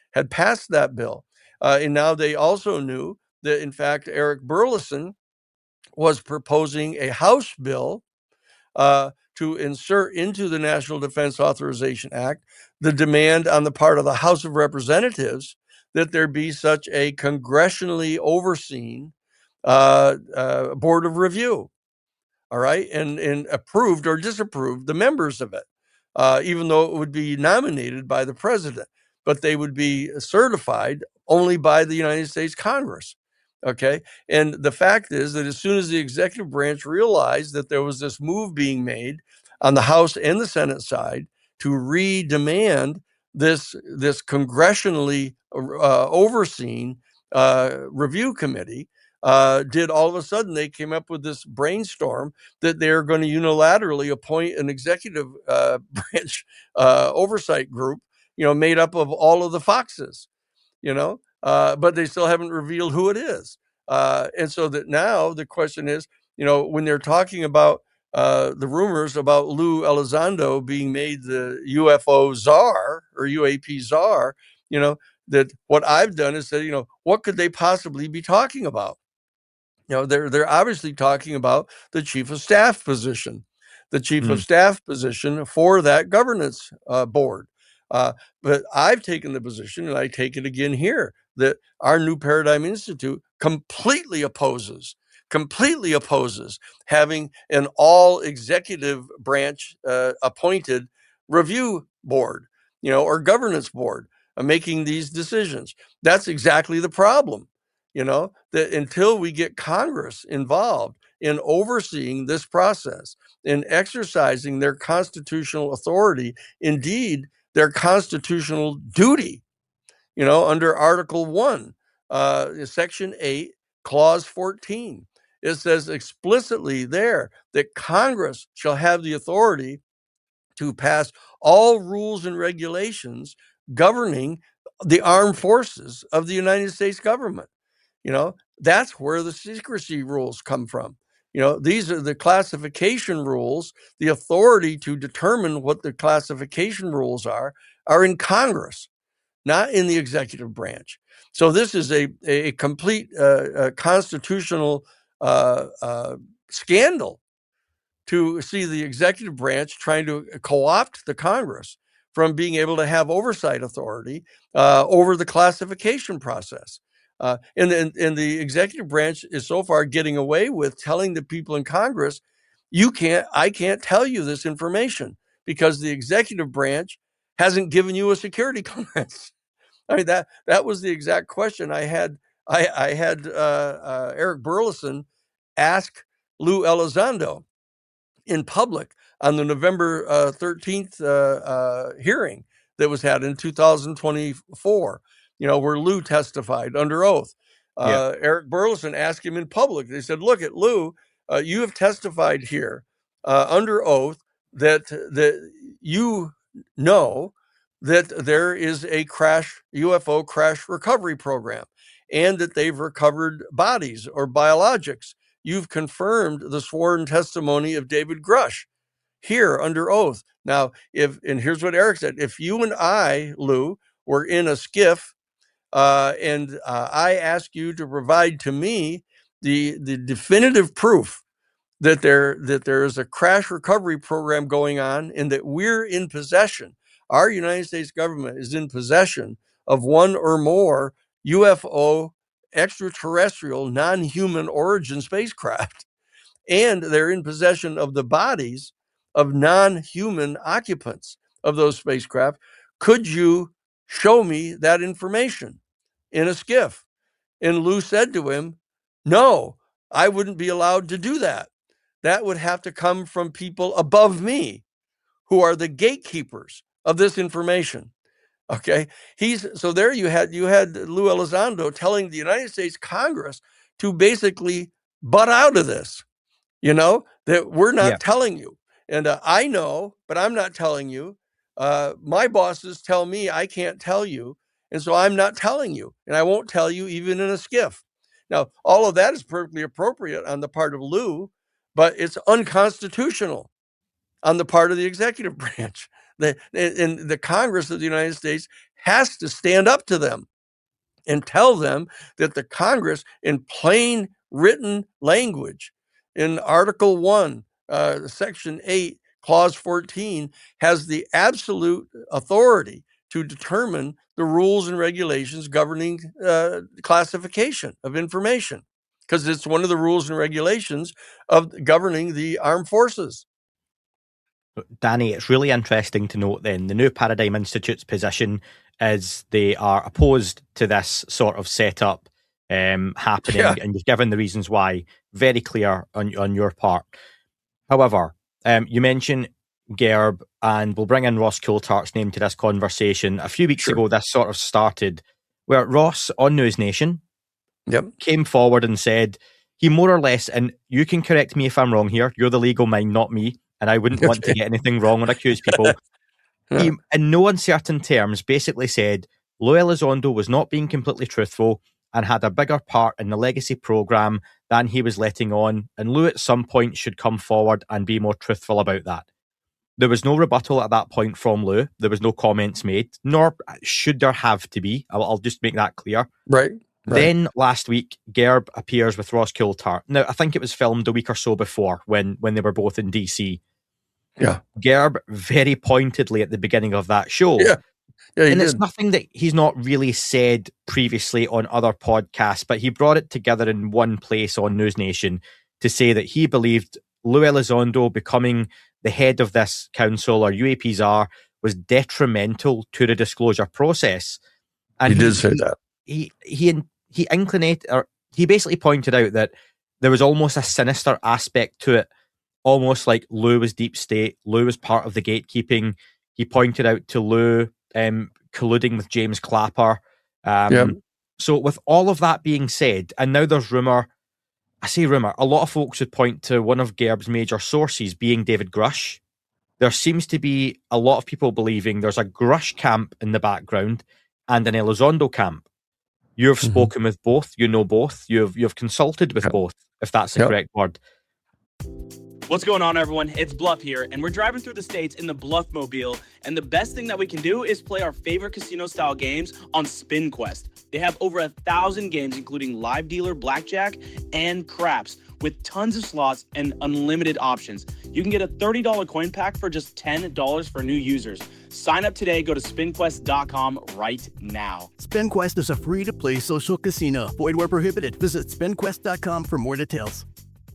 And now they also knew that, in fact, Eric Burleson was proposing a House bill to insert into the National Defense Authorization Act the demand on the part of the House of Representatives that there be such a congressionally overseen board of review. All right. And approved or disapproved the members of it, even though it would be nominated by the president, but they would be certified only by the United States Congress. Okay. And the fact is that as soon as the executive branch realized that there was this move being made on the House and the Senate side to redemand this congressionally overseen review committee, did all of a sudden they came up with this brainstorm that they're going to unilaterally appoint an executive branch oversight group, made up of all of the Foxes, but they still haven't revealed who it is. And so that now the question is, when they're talking about the rumors about Lou Elizondo being made the UFO czar or UAP czar, that what I've done is said, what could they possibly be talking about? They're obviously talking about the chief of staff position, for that governance board. But I've taken the position, and I take it again here, that our New Paradigm Institute completely opposes having an all executive branch appointed review board, or governance board making these decisions. That's exactly the problem. That until we get Congress involved in overseeing this process, in exercising their constitutional authority, indeed, their constitutional duty, under Article 1, Section 8, Clause 14, it says explicitly there that Congress shall have the authority to pass all rules and regulations governing the armed forces of the United States government. That's where the secrecy rules come from. These are the classification rules. The authority to determine what the classification rules are in Congress, not in the executive branch. So this is a complete constitutional scandal to see the executive branch trying to co-opt the Congress from being able to have oversight authority over the classification process. And the executive branch is so far getting away with telling the people in Congress, I can't tell you this information because the executive branch hasn't given you a security clearance. I mean, that was the exact question I had. I had Eric Burlison ask Lou Elizondo in public on the November 13th hearing that was had in 2024. Where Lou testified under oath. Eric Burlison asked him in public. They said, look at Lou, you have testified here under oath that you know that there is a UFO crash recovery program and that they've recovered bodies or biologics. You've confirmed the sworn testimony of David Grush here under oath. Now, and here's what Eric said, if you and I, Lou, were in a skiff and I ask you to provide to me the definitive proof that there is a crash recovery program going on and that we're in possession, our United States government is in possession of one or more UFO extraterrestrial non-human origin spacecraft, and they're in possession of the bodies of non-human occupants of those spacecraft. Could you show me that information in a skiff? And Lou said to him, no, I wouldn't be allowed to do that. That would have to come from people above me who are the gatekeepers of this information. Okay. So there you had Lou Elizondo telling the United States Congress to basically butt out of this, that we're not telling you. And I know, but I'm not telling you. My bosses tell me I can't tell you. And so I'm not telling you, and I won't tell you even in a skiff. Now, all of that is perfectly appropriate on the part of Lou, but it's unconstitutional on the part of the executive branch. And the Congress of the United States has to stand up to them and tell them that the Congress, in plain written language, in Article 1, Section 8, Clause 14, has the absolute authority to determine the rules and regulations governing classification of information, because it's one of the rules and regulations of governing the armed forces. Danny, it's really interesting to note then the New Paradigm Institute's position is they are opposed to this sort of setup happening, and you've given the reasons why very clear on your part. However, you mentioned Gerb, and we'll bring in Ross Coulthart's name to this conversation. A few weeks ago, this sort of started where Ross on News Nation came forward and said he more or less, and you can correct me if I'm wrong here, you're the legal mind, not me, and I wouldn't want to get anything wrong or accuse people. He, in no uncertain terms, basically said Lou Elizondo was not being completely truthful and had a bigger part in the legacy program than he was letting on, and Lou at some point should come forward and be more truthful about that. There was no rebuttal at that point from Lou. There was no comments made, nor should there have to be. I'll just make that clear. Right. Then last week, Gerb appears with Ross Coulthart. Now, I think it was filmed a week or so before when they were both in DC. Yeah. Gerb very pointedly at the beginning of that show. Yeah, and it's nothing that he's not really said previously on other podcasts, but he brought it together in one place on News Nation to say that he believed Lou Elizondo becoming the head of this council, or UAPSR, was detrimental to the disclosure process. And he did say that. He basically pointed out that there was almost a sinister aspect to it, almost like Lou was deep state, Lou was part of the gatekeeping. He pointed out to Lou colluding with James Clapper. So with all of that being said, and now there's rumour, I say rumour, a lot of folks would point to one of Gerb's major sources being David Grush. There seems to be a lot of people believing there's a Grush camp in the background and an Elizondo camp. You've spoken with both, you know both, you've consulted with both, if that's the correct word. What's going on, everyone? It's Bluff here, and we're driving through the States in the Bluff Mobile, and the best thing that we can do is play our favorite casino-style games on SpinQuest. They have over 1,000 games, including live dealer, blackjack, and craps, with tons of slots and unlimited options. You can get a $30 coin pack for just $10 for new users. Sign up today. Go to spinquest.com right now. SpinQuest is a free-to-play social casino. Void where prohibited. Visit spinquest.com for more details.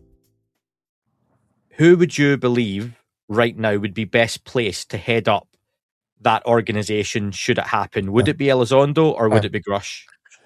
Who would you believe right now would be best placed to head up that organization should it happen? Would it be Elizondo or would it be Grush?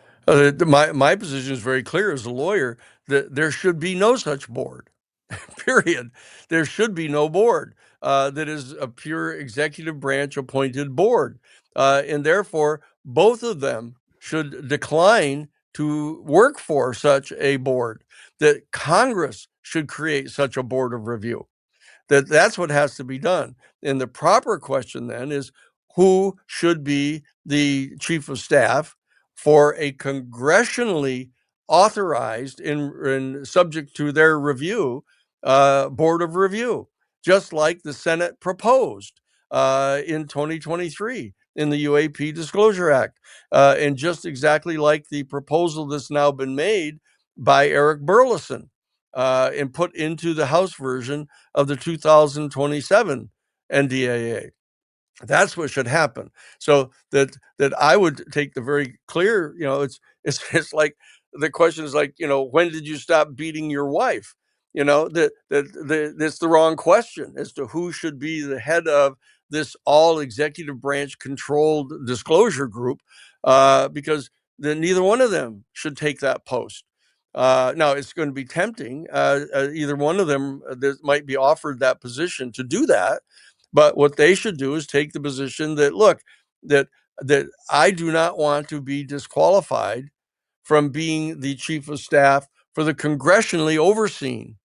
My position is very clear as a lawyer that there should be no such board, period. There should be no board that is a pure executive branch appointed board. And therefore, both of them should decline to work for such a board, that Congress should create such a board of review. That's what has to be done. And the proper question then is, who should be the chief of staff for a congressionally authorized and subject to their review board of review, just like the Senate proposed in 2023 in the UAP Disclosure Act, and just exactly like the proposal that's now been made by Eric Burleson and put into the House version of the 2027 NDAA. That's what should happen. So that I would take the very clear, it's like the question is like, when did you stop beating your wife? That's the wrong question as to who should be the head of this all executive branch controlled disclosure group, because then neither one of them should take that post. Now, it's going to be tempting. Either one of them that might be offered that position to do that. But what they should do is take the position that, look, that I do not want to be disqualified from being the chief of staff for the congressionally overseen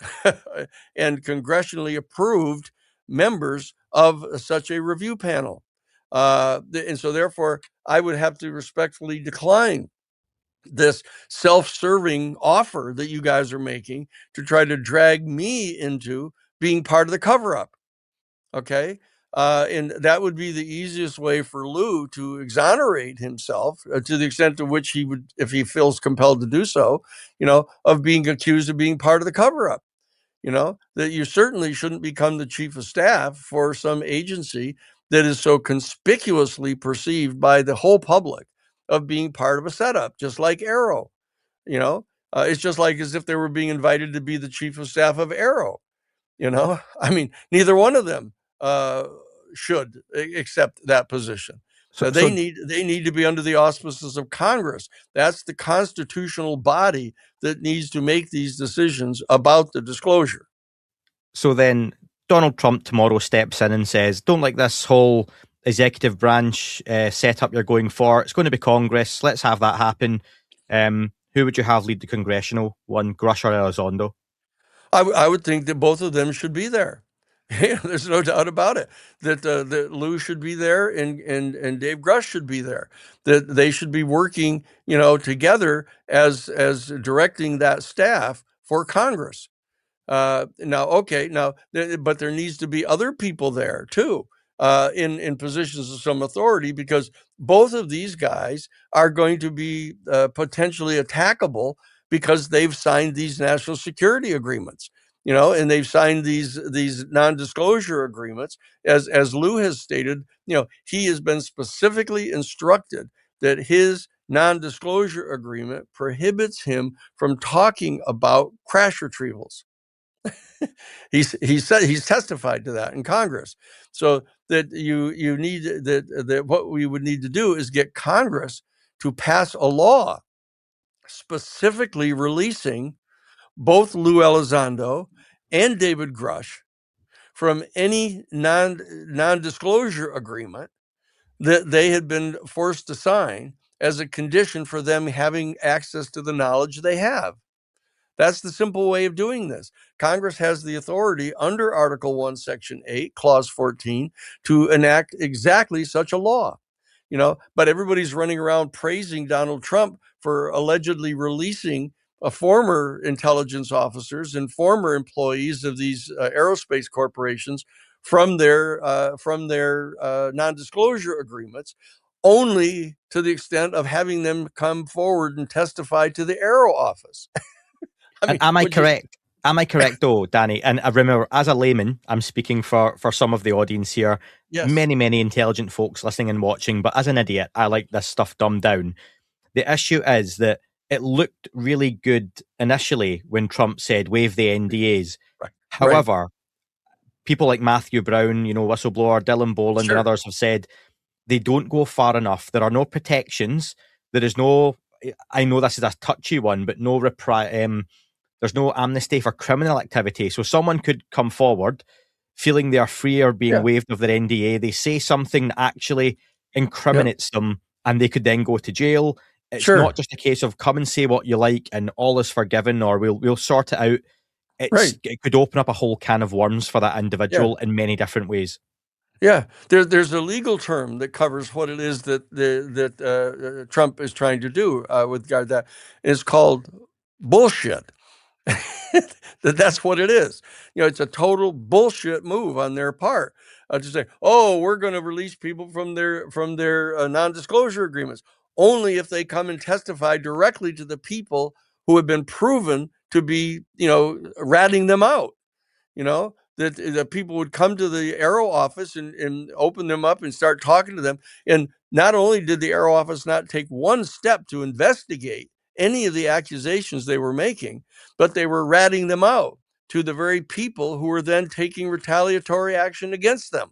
and congressionally approved members of such a review panel. And so therefore, I would have to respectfully decline this self-serving offer that you guys are making to try to drag me into being part of the cover-up. Okay. And that would be the easiest way for Lou to exonerate himself to the extent to which he would, if he feels compelled to do so, of being accused of being part of the cover-up. That you certainly shouldn't become the chief of staff for some agency that is so conspicuously perceived by the whole public of being part of a setup, just like AARO. It's just like as if they were being invited to be the chief of staff of AARO. I mean, neither one of them should accept that position. So they need to be under the auspices of Congress. That's the constitutional body that needs to make these decisions about the disclosure. So then Donald Trump tomorrow steps in and says, don't like this whole executive branch setup you're going for. It's going to be Congress. Let's have that happen. Who would you have lead the congressional one, Grush or Elizondo? I would think that both of them should be there. There's no doubt about it that Lou should be there and Dave Grush should be there. That they should be working, together as directing that staff for Congress. But there needs to be other people there too, in positions of some authority, because both of these guys are going to be potentially attackable because they've signed these national security agreements, and they've signed these non-disclosure agreements. As Lou has stated, he has been specifically instructed that his non-disclosure agreement prohibits him from talking about crash retrievals. He's testified to that in Congress. So that you need that what we would need to do is get Congress to pass a law specifically releasing both Lou Elizondo and David Grush from any non-disclosure agreement that they had been forced to sign as a condition for them having access to the knowledge they have. That's the simple way of doing this. Congress has the authority under Article 1, Section 8, Clause 14, to enact exactly such a law. But everybody's running around praising Donald Trump for allegedly releasing former intelligence officers and former employees of these aerospace corporations from their non-disclosure agreements, only to the extent of having them come forward and testify to the AARO office. Am I correct? Am I correct though, Danny? And I remember, as a layman, I'm speaking for some of the audience here. Yes. Many intelligent folks listening and watching, but as an idiot, I like this stuff dumbed down. The issue is that it looked really good initially when Trump said waive the NDAs. Right. However, people like Matthew Brown, whistleblower, Dylan Boland, and others have said they don't go far enough. There are no protections. There is no, I know this is a touchy one, but there's no amnesty for criminal activity. So someone could come forward feeling they are free or being waived of their NDA. They say something that actually incriminates them and they could then go to jail. It's not just a case of come and say what you like and all is forgiven or we'll sort it out. It could open up a whole can of worms for that individual in many different ways. Yeah, there's a legal term that covers what it is that Trump is trying to do with regard to that. It's called bullshit. That's what it is. It's a total bullshit move on their part to say, "Oh, we're going to release people from their non-disclosure agreements only if they come and testify directly to the people who have been proven to be, ratting them out." That people would come to the AARO office and open them up and start talking to them. And not only did the AARO office not take one step to investigate any of the accusations they were making, but they were ratting them out to the very people who were then taking retaliatory action against them.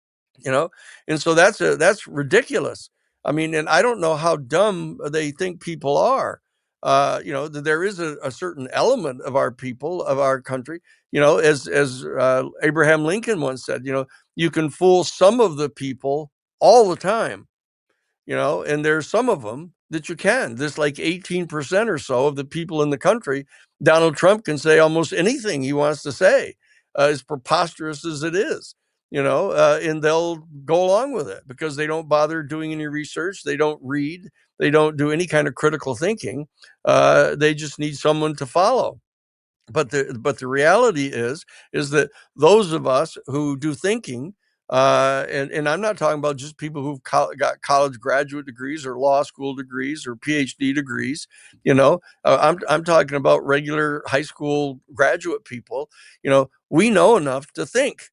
And so that's ridiculous. I mean, and I don't know how dumb they think people are. There is a certain element of our people, of our country, as Abraham Lincoln once said, you can fool some of the people all the time, and there's some of them that you can. There's like 18% or so of the people in the country. Donald Trump can say almost anything he wants to say, as preposterous as it is, and they'll go along with it because they don't bother doing any research. They don't read. They don't do any kind of critical thinking. They just need someone to follow. But the reality is that those of us who do thinking, and I'm not talking about just people who've got college graduate degrees or law school degrees or PhD degrees, I'm talking about regular high school graduate people. We know enough to think.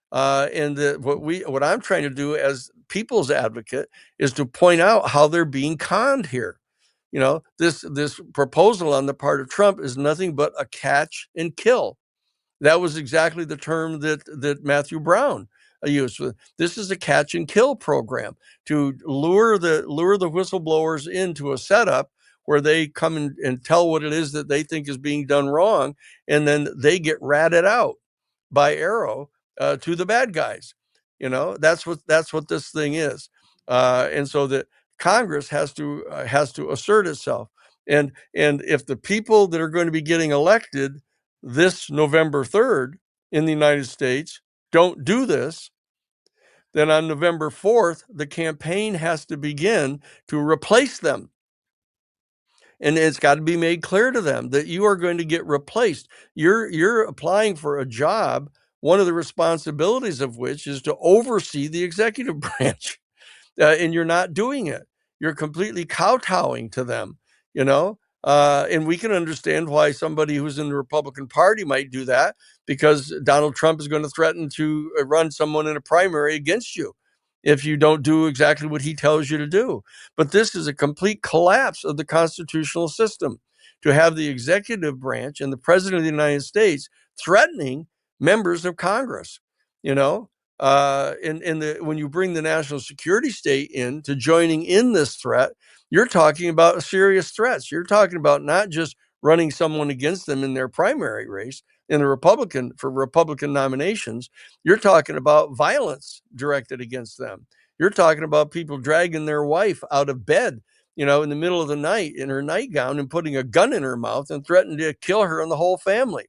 What I'm trying to do as people's advocate is to point out how they're being conned here. This proposal on the part of Trump is nothing but a catch and kill. That was exactly the term that Matthew Brown used. This is a catch and kill program to lure the whistleblowers into a setup where they come and tell what it is that they think is being done wrong, and then they get ratted out by arrow to the bad guys. That's what this thing is, and so that Congress has to assert itself, and if the people that are going to be getting elected this November 3rd in the United States don't do this, then on November 4th the campaign has to begin to replace them. And it's got to be made clear to them that you are going to get replaced. You're applying for a job, one of the responsibilities of which is to oversee the executive branch, and you're not doing it. You're completely kowtowing to them, and we can understand why somebody who's in the Republican Party might do that, because Donald Trump is going to threaten to run someone in a primary against you if you don't do exactly what he tells you to do. But this is a complete collapse of the constitutional system, to have the executive branch and the president of the United States threatening members of Congress. When you bring the national security state into joining in this threat, you're talking about serious threats. You're talking about not just running someone against them in their primary race in the Republican nominations. You're talking about violence directed against them. You're talking about people dragging their wife out of bed, in the middle of the night in her nightgown and putting a gun in her mouth and threatening to kill her and the whole family.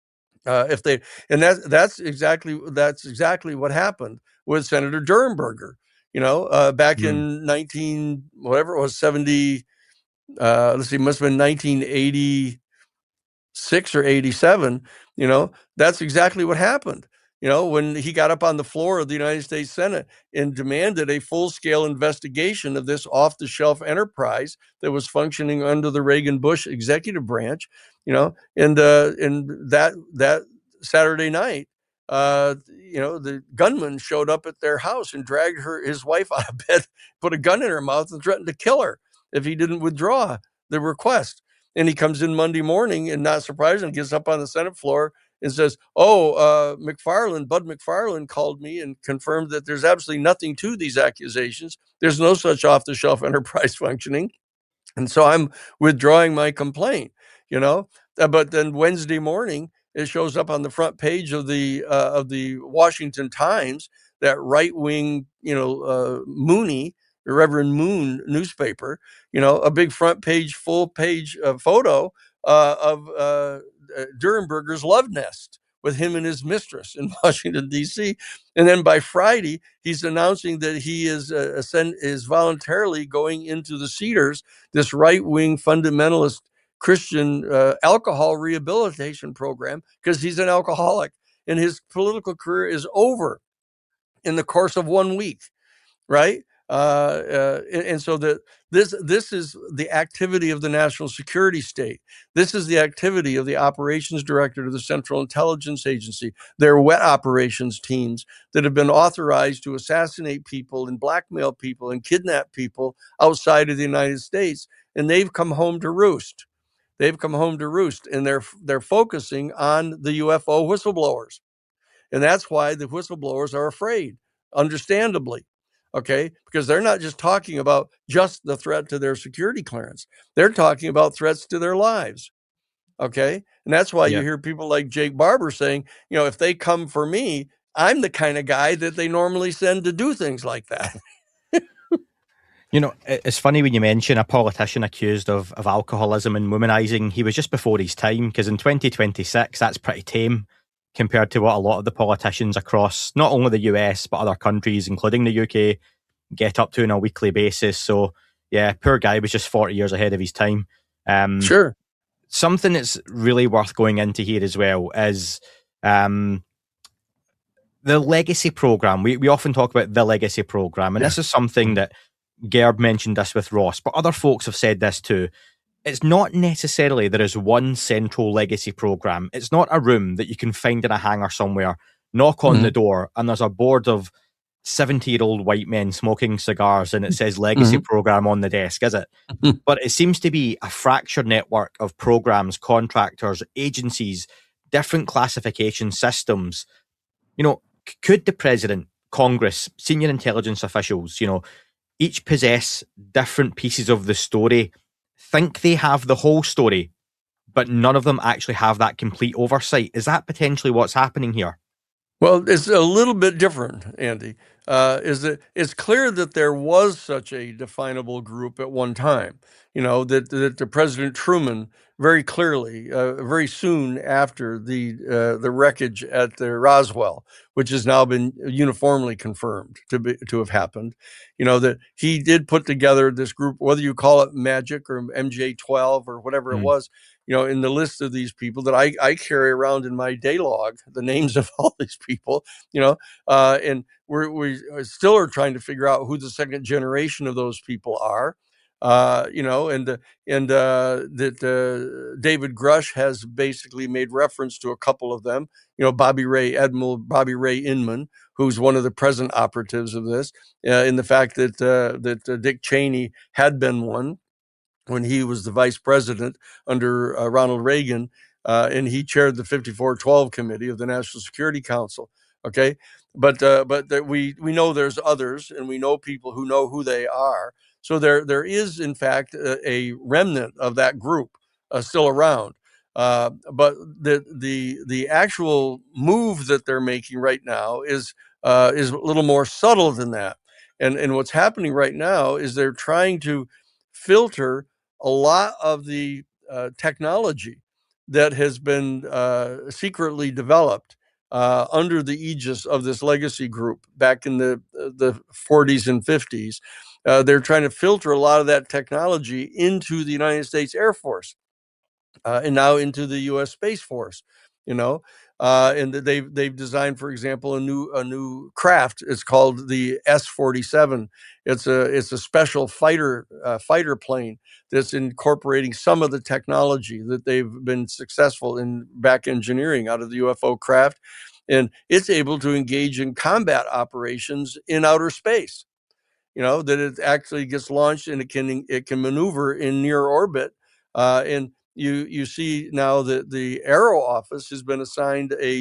That's exactly what happened with Senator Durenberger. Back in 70. Must have been 1986 or 87. That's exactly what happened. When he got up on the floor of the United States Senate and demanded a full-scale investigation of this off-the-shelf enterprise that was functioning under the Reagan-Bush executive branch, and that Saturday night, the gunman showed up at their house and dragged his wife out of bed, put a gun in her mouth, and threatened to kill her if he didn't withdraw the request. And he comes in Monday morning and, not surprisingly, gets up on the Senate floor and says, Bud McFarland called me and confirmed that there's absolutely nothing to these accusations. There's no such off-the-shelf enterprise functioning. And so I'm withdrawing my complaint, But then Wednesday morning, it shows up on the front page of the Washington Times, that right-wing, Mooney, the Reverend Moon newspaper, a big front page, full page photo of Durenberger's love nest with him and his mistress in Washington, D.C. And then by Friday, he's announcing that he is voluntarily going into the Cedars, this right-wing fundamentalist Christian alcohol rehabilitation program, because he's an alcoholic and his political career is over in the course of 1 week, right? And so this is the activity of the national security state. This is the activity of the operations director of the Central Intelligence Agency, their wet operations teams that have been authorized to assassinate people and blackmail people and kidnap people outside of the United States. And they've come home to roost. And they're focusing on the UFO whistleblowers. And that's why the whistleblowers are afraid, understandably. Okay, because they're not just talking about just the threat to their security clearance. They're talking about threats to their lives. Okay, and that's why you hear people like Jake Barber saying, if they come for me, I'm the kind of guy that they normally send to do things like that. It's funny when you mention a politician accused of alcoholism and womanizing. He was just before his time, because in 2026, that's pretty tame compared to what a lot of the politicians across not only the US, but other countries, including the UK, get up to on a weekly basis. So, yeah, poor guy was just 40 years ahead of his time. Sure. Something that's really worth going into here as well is the legacy program. We often talk about the legacy program, and this is something that Gerb mentioned this with Ross, but other folks have said this too. It's not necessarily there is one central legacy program. It's not a room that you can find in a hangar somewhere knock on the door, and there's a board of 70-year-old white men smoking cigars, and it says legacy program on the desk, is it? But it seems to be a fractured network of programs, contractors, agencies, different classification systems. Could the president, Congress, senior intelligence officials, each possess different pieces of the story, think they have the whole story, but none of them actually have that complete oversight? Is that potentially what's happening here? Well, it's a little bit different, Andy. It's clear that there was such a definable group at one time. That the President Truman very clearly, very soon after the wreckage at the Roswell, which has now been uniformly confirmed to have happened, that he did put together this group, whether you call it Magic or MJ12 or whatever it was. In the list of these people that I carry around in my day log, the names of all these people, and we still are trying to figure out who the second generation of those people are, that David Grush has basically made reference to a couple of them, Admiral Bobby Ray Inman, who's one of the present operatives of this, in the fact that Dick Cheney had been one when he was the vice president under Ronald Reagan, and he chaired the 5412 committee of the National Security Council. Okay, but we know there's others, and we know people who know who they are. So there is in fact a remnant of that group still around. But the actual move that they're making right now is a little more subtle than that. And what's happening right now is they're trying to filter a lot of the technology that has been secretly developed under the aegis of this legacy group back in the 40s and 50s. They're trying to filter a lot of that technology into the United States Air Force and now into the U.S. Space Force, and they've designed, for example, a new craft. It's called the S-47. It's a special fighter plane that's incorporating some of the technology that they've been successful in back engineering out of the UFO craft, and it's able to engage in combat operations in outer space. That it actually gets launched and it can maneuver in near orbit, and you see now that the Aero office has been assigned a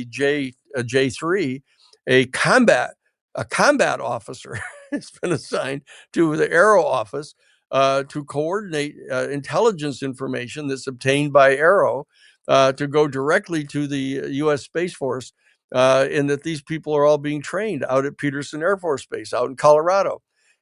J3, a combat officer has been assigned to the Aero office to coordinate intelligence information that's obtained by Aero to go directly to the U.S. Space Force, and that these people are all being trained out at Peterson Air Force Base out in Colorado,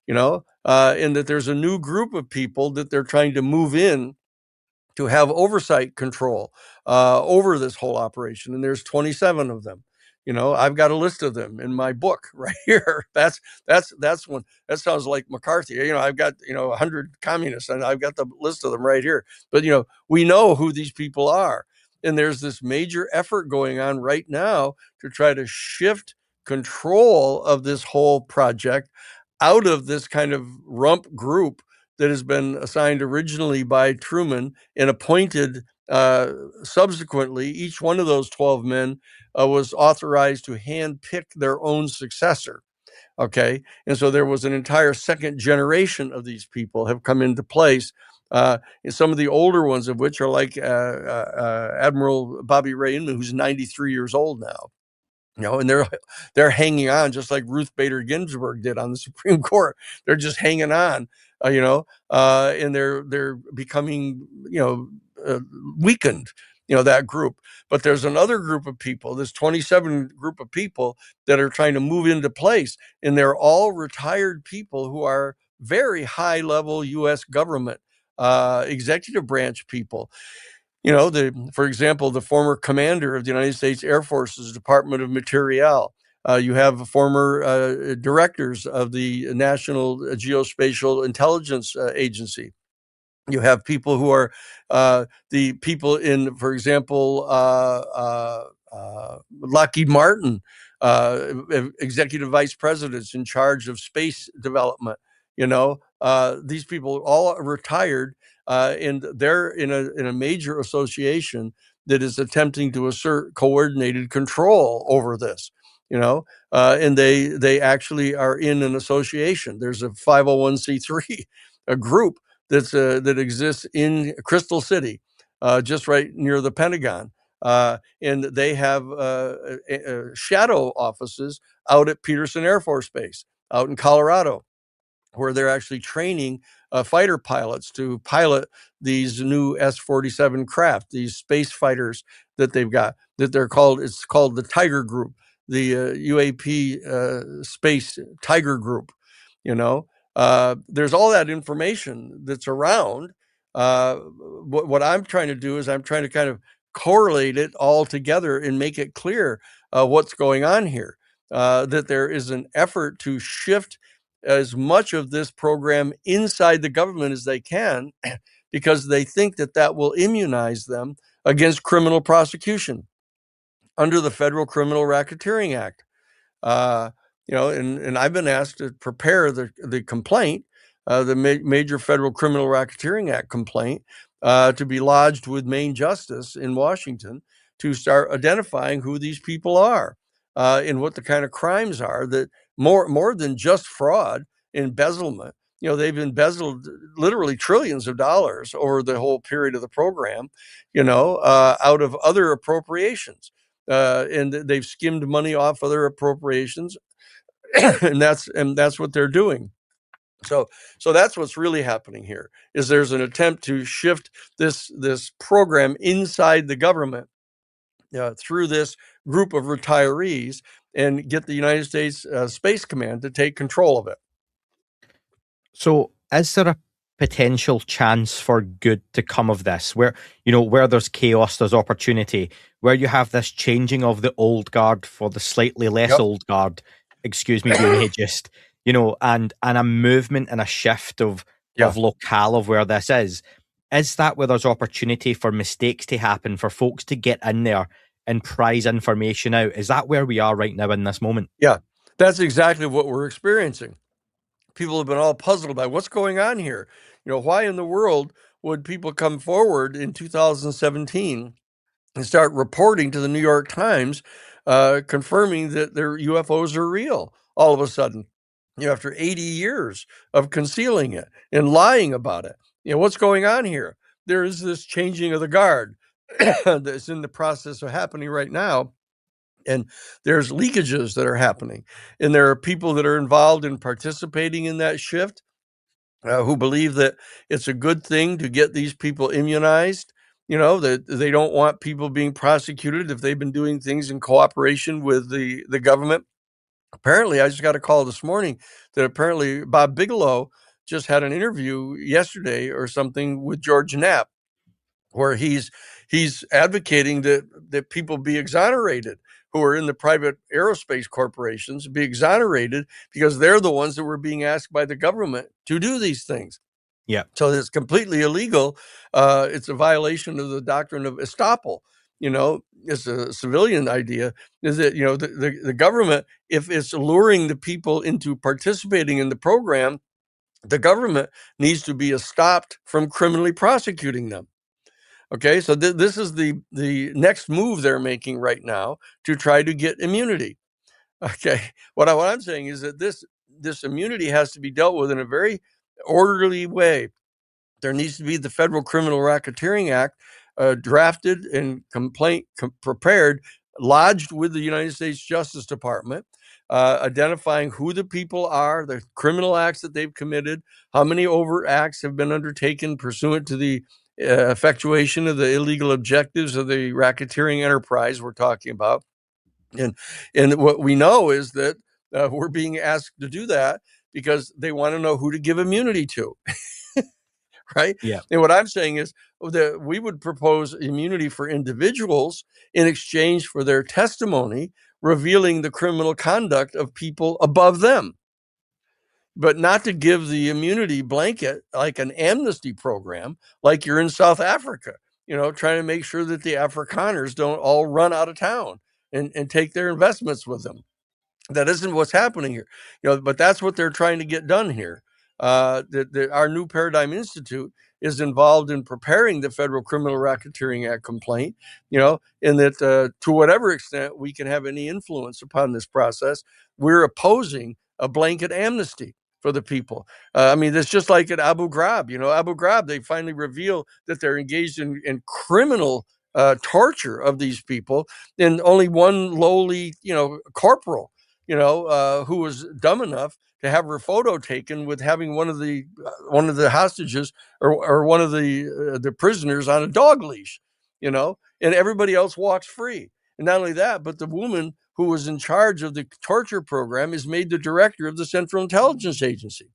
and that there's a new group of people that they're trying to move in to have oversight control over this whole operation. And there's 27 of them. I've got a list of them in my book right here. That's one. That sounds like McCarthy. I've got, 100 communists, and I've got the list of them right here. But, we know who these people are. And there's this major effort going on right now to try to shift control of this whole project out of this kind of rump group that has been assigned originally by Truman and appointed subsequently. Each one of those 12 men was authorized to handpick their own successor. Okay. And so there was an entire second generation of these people have come into place. And some of the older ones of which are like Admiral Bobby Ray Inman, who's 93 years old now. And they're hanging on just like Ruth Bader Ginsburg did on the Supreme Court. They're just hanging on, and they're becoming, weakened, that group. But there's another group of people, this 27 group of people that are trying to move into place. And they're all retired people who are very high level U.S. government, executive branch people. For example, the former commander of the United States Air Force's Department of Materiel. You have former directors of the National Geospatial Intelligence Agency. You have people who are the people in, for example, Lockheed Martin, executive vice presidents in charge of space development. These people all are retired. And they're in a major association that is attempting to assert coordinated control over this. and they actually are in an association. There's a 501c3, a group that exists in Crystal City, just right near the Pentagon. And they have shadow offices out at Peterson Air Force Base out in Colorado, where they're actually training fighter pilots to pilot these new S-47 craft, these space fighters that they've got, it's called the Tiger Group, the UAP Space Tiger Group. There's all that information that's around. What I'm trying to do is I'm trying to kind of correlate it all together and make it clear what's going on here, that there is an effort to shift as much of this program inside the government as they can, because they think that will immunize them against criminal prosecution under the Federal Criminal Racketeering Act. And I've been asked to prepare the complaint, the Major Federal Criminal Racketeering Act complaint, to be lodged with Main Justice in Washington to start identifying who these people are and what the kind of crimes are that more than just fraud, embezzlement. They've embezzled literally trillions of dollars over the whole period of the program, out of other appropriations. And they've skimmed money off other appropriations, and that's what they're doing. So that's what's really happening here, is there's an attempt to shift this program inside the government through this group of retirees and get the United States Space Command to take control of it. So is there a potential chance for good to come of this, where there's chaos, there's opportunity, where you have this changing of the old guard for the slightly less old guard, excuse me being ageist, and a movement and a shift of locale of where this is that where there's opportunity for mistakes to happen, for folks to get in there and prize information out? Is that where we are right now in this moment? Yeah, that's exactly what we're experiencing. People have been all puzzled by what's going on here. Why in the world would people come forward in 2017 and start reporting to the New York Times, confirming that their UFOs are real all of a sudden, after 80 years of concealing it and lying about it? What's going on here? There is this changing of the guard that's in the process of happening right now. And there's leakages that are happening. And there are people that are involved in participating in that shift who believe that it's a good thing to get these people immunized, that they don't want people being prosecuted if they've been doing things in cooperation with the government. Apparently, I just got a call this morning that apparently Bob Bigelow just had an interview yesterday or something with George Knapp, where he's advocating that people be exonerated who are in the private aerospace corporations, be exonerated because they're the ones that were being asked by the government to do these things. Yeah. So it's completely illegal. It's a violation of the doctrine of estoppel. It's a civilian idea, is that, the government, if it's luring the people into participating in the program, the government needs to be stopped from criminally prosecuting them. Okay, so this is the next move they're making right now to try to get immunity. Okay, what I'm saying is that this immunity has to be dealt with in a very orderly way. There needs to be the Federal Criminal Racketeering Act drafted and prepared, lodged with the United States Justice Department, identifying who the people are, the criminal acts that they've committed, how many overt acts have been undertaken pursuant to the effectuation of the illegal objectives of the racketeering enterprise we're talking about. And what we know is that we're being asked to do that because they want to know who to give immunity to. Right? Yeah. And what I'm saying is that we would propose immunity for individuals in exchange for their testimony revealing the criminal conduct of people above them, but not to give the immunity blanket like an amnesty program, like you're in South Africa, trying to make sure that the Afrikaners don't all run out of town and take their investments with them. That isn't what's happening here, but that's what they're trying to get done here. Our New Paradigm Institute is involved in preparing the Federal Criminal Racketeering Act complaint, and that to whatever extent we can have any influence upon this process, we're opposing a blanket amnesty for the people. It's just like at Abu Ghraib. Abu Ghraib, they finally reveal that they're engaged in criminal torture of these people, and only one lowly, corporal, who was dumb enough to have her photo taken with having one of the hostages or one of the prisoners on a dog leash, and everybody else walks free. And not only that, but the woman who was in charge of the torture program is made the director of the Central Intelligence Agency.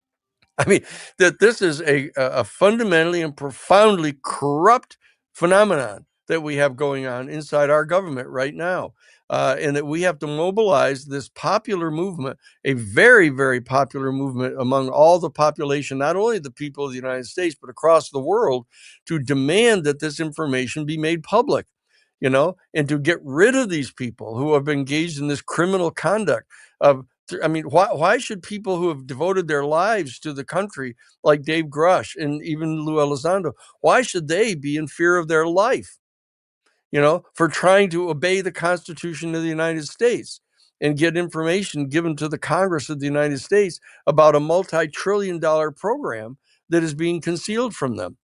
That this is a fundamentally and profoundly corrupt phenomenon that we have going on inside our government right now. And that we have to mobilize this popular movement, a very, very popular movement among all the population, not only the people of the United States, but across the world, to demand that this information be made public, and to get rid of these people who have engaged in this criminal conduct of, why should people who have devoted their lives to the country, like Dave Grush and even Lou Elizondo, why should they be in fear of their life, for trying to obey the Constitution of the United States and get information given to the Congress of the United States about a multi-trillion-dollar program that is being concealed from them?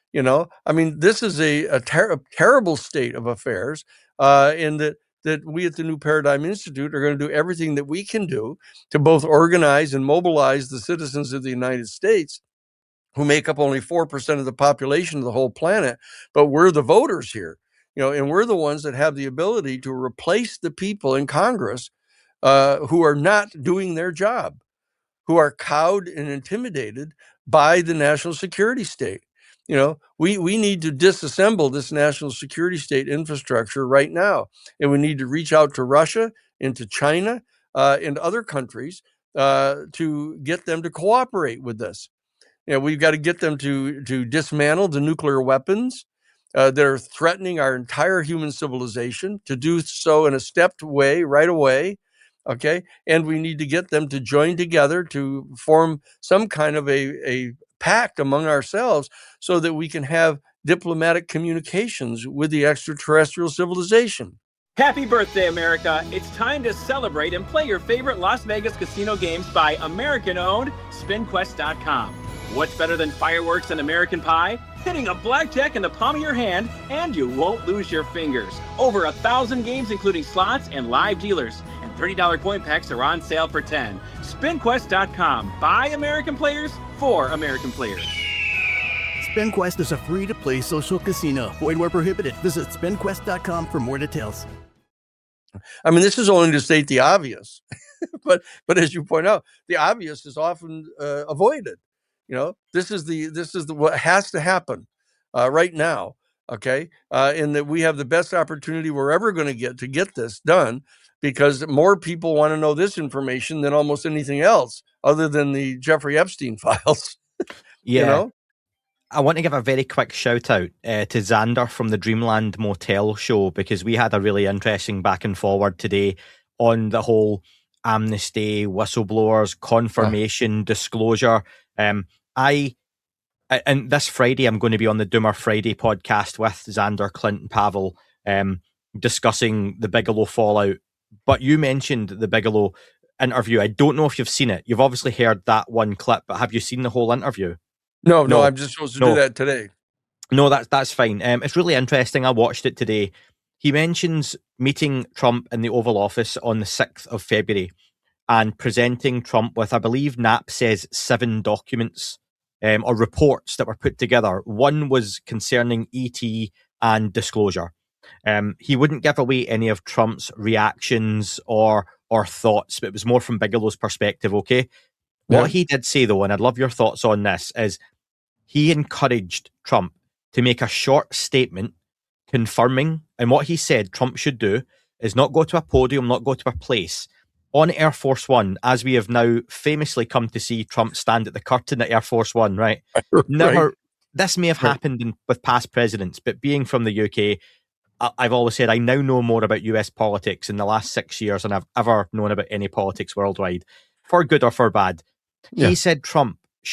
This is a terrible state of affairs, and that we at the New Paradigm Institute are going to do everything that we can do to both organize and mobilize the citizens of the United States, who make up only 4% of the population of the whole planet, but we're the voters here, and we're the ones that have the ability to replace the people in Congress who are not doing their job, who are cowed and intimidated by the national security state. We need to disassemble this national security state infrastructure right now. And we need to reach out to Russia and to China and other countries to get them to cooperate with this. We've got to get them to dismantle the nuclear weapons that are threatening our entire human civilization, to do so in a stepped way right away. Okay. And we need to get them to join together to form some kind of a pact among ourselves so that we can have diplomatic communications with the extraterrestrial civilization. Happy birthday, America. It's time to celebrate and play your favorite Las Vegas casino games by American-owned SpinQuest.com. What's better than fireworks and American pie? Hitting a blackjack in the palm of your hand, and you won't lose your fingers. Over 1,000 games, including slots and live dealers. And $30 coin packs are on sale for $10. SpinQuest.com. By American players, for American players. SpinQuest is a free-to-play social casino. Void where prohibited. Visit SpinQuest.com for more details. This is only to state the obvious. but as you point out, the obvious is often avoided. This is what has to happen right now. Okay. And that we have the best opportunity we're ever going to get this done, because more people want to know this information than almost anything else other than the Jeffrey Epstein files. Yeah. I want to give a very quick shout out to Xander from the Dreamland Motel show, because we had a really interesting back and forward today on the whole amnesty, whistleblowers, confirmation, disclosure. And this Friday, I'm going to be on the Doomer Friday podcast with Xander, Clint, and Pavel, discussing the Bigelow fallout. But you mentioned the Bigelow interview. I don't know if you've seen it. You've obviously heard that one clip, but have you seen the whole interview? No, I'm just supposed to do that today. No, that's fine. It's really interesting. I watched it today. He mentions meeting Trump in the Oval Office on the 6th of February and presenting Trump with, I believe Knapp says, 7 documents or reports that were put together. One was concerning ET and disclosure. He wouldn't give away any of Trump's reactions or thoughts, but it was more from Bigelow's perspective, okay? Yeah. What he did say, though, and I'd love your thoughts on this, is he encouraged Trump to make a short statement confirming, and what he said Trump should do is not go to a podium, not go to a place. On Air Force One, as we have now famously come to see Trump stand at the curtain at Air Force One, right? Never, this may have happened with past presidents, but being from the UK, I've always said I now know more about US politics in the last 6 years than I've ever known about any politics worldwide, for good or for bad. Yeah. He said Trump should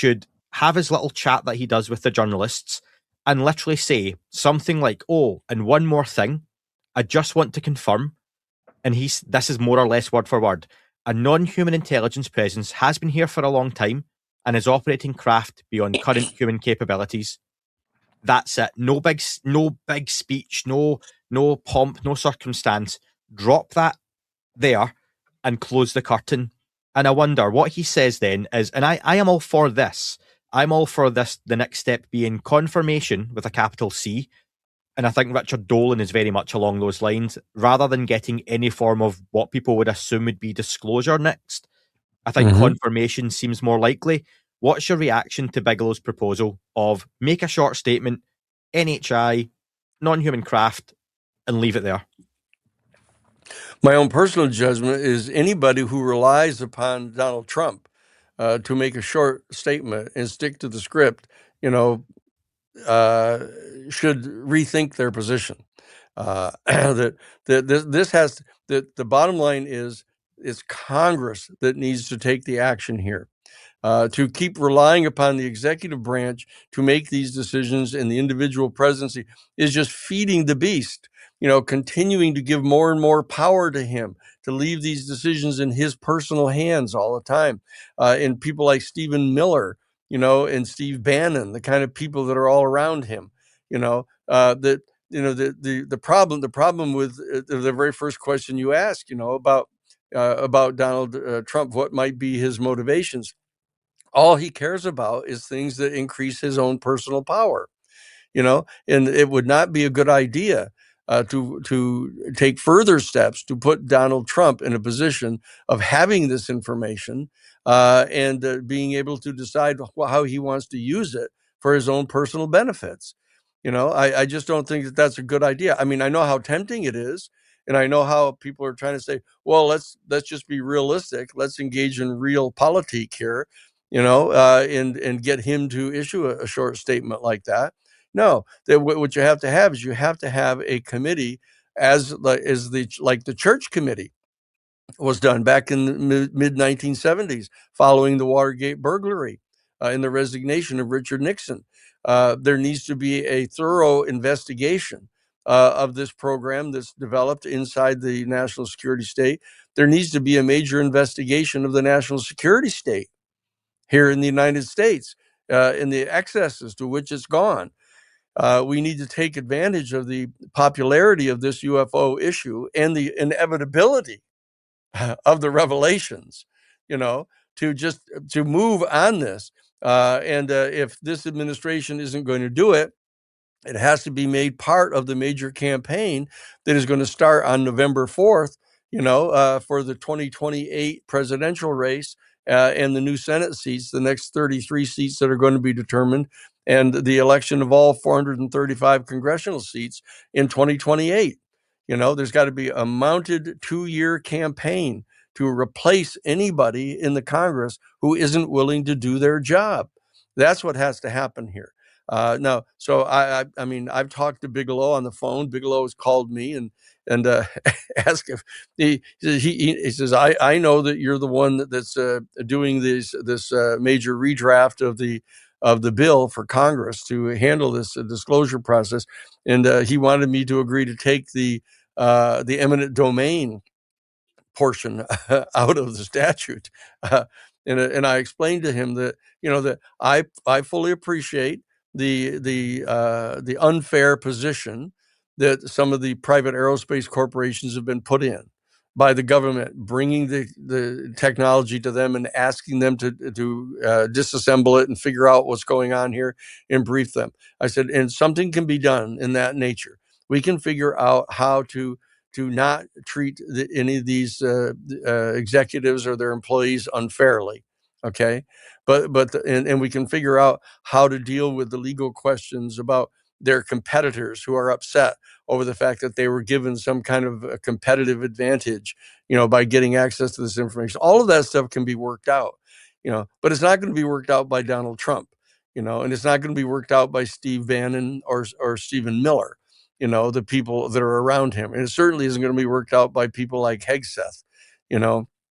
have his little chat that he does with the journalists and literally say something like, "Oh, and one more thing, I just want to confirm," and this is more or less word for word, "a non-human intelligence presence has been here for a long time and is operating craft beyond current human capabilities." That's it. No big speech, no pomp, no circumstance. Drop that there and close the curtain. And I wonder what he says then is, and I am all for this. I'm all for this, the next step being confirmation with a capital C. And I think Richard Dolan is very much along those lines. Rather than getting any form of what people would assume would be disclosure next, I think confirmation seems more likely. What's your reaction to Bigelow's proposal of make a short statement, NHI, non-human craft, and leave it there? My own personal judgment is anybody who relies upon Donald Trump to make a short statement and stick to the script, should rethink their position. The bottom line is it's Congress that needs to take the action here. To keep relying upon the executive branch to make these decisions and the individual presidency is just feeding the beast, continuing to give more and more power to him, to leave these decisions in his personal hands all the time. And people like Stephen Miller, and Steve Bannon, the kind of people that are all around him, the problem with the very first question you ask, about Donald Trump, what might be his motivations? All he cares about is things that increase his own personal power, and it would not be a good idea to take further steps to put Donald Trump in a position of having this information and being able to decide how he wants to use it for his own personal benefits. I just don't think that that's a good idea. I mean, I know how tempting it is. And I know how people are trying to say, well, let's just be realistic. Let's engage in real politique here, and get him to issue a short statement like that. No, what you have to have is you have to have a committee like the church committee was done back in the mid 1970s following the Watergate burglary and the resignation of Richard Nixon. There needs to be a thorough investigation of this program that's developed inside the national security state. There needs to be a major investigation of the national security state here in the United States, in the excesses to which it's gone. We need to take advantage of the popularity of this UFO issue and the inevitability of the revelations, to move on this. And if this administration isn't going to do it, it has to be made part of the major campaign that is going to start on November 4th, for the 2028 presidential race and the new Senate seats, the next 33 seats that are going to be determined, and the election of all 435 congressional seats in 2028. There's got to be a mounted 2-year campaign to replace anybody in the Congress who isn't willing to do their job. That's what has to happen here. No, so I mean, I've talked to Bigelow on the phone. Bigelow has called me and asked if he says, I know that you're the one that's doing this major redraft of the bill for Congress to handle this disclosure process, and he wanted me to agree to take the eminent domain portion out of the statute, and I explained to him that that I fully appreciate the unfair position that some of the private aerospace corporations have been put in by the government, bringing the technology to them and asking them to disassemble it and figure out what's going on here and brief them. I said, and something can be done in that nature. We can figure out how to not treat any of these executives or their employees unfairly. Okay. But we can figure out how to deal with the legal questions about their competitors who are upset over the fact that they were given some kind of a competitive advantage, by getting access to this information. All of that stuff can be worked out, but it's not going to be worked out by Donald Trump, and it's not going to be worked out by Steve Bannon or Stephen Miller, the people that are around him. And it certainly isn't going to be worked out by people like Hegseth,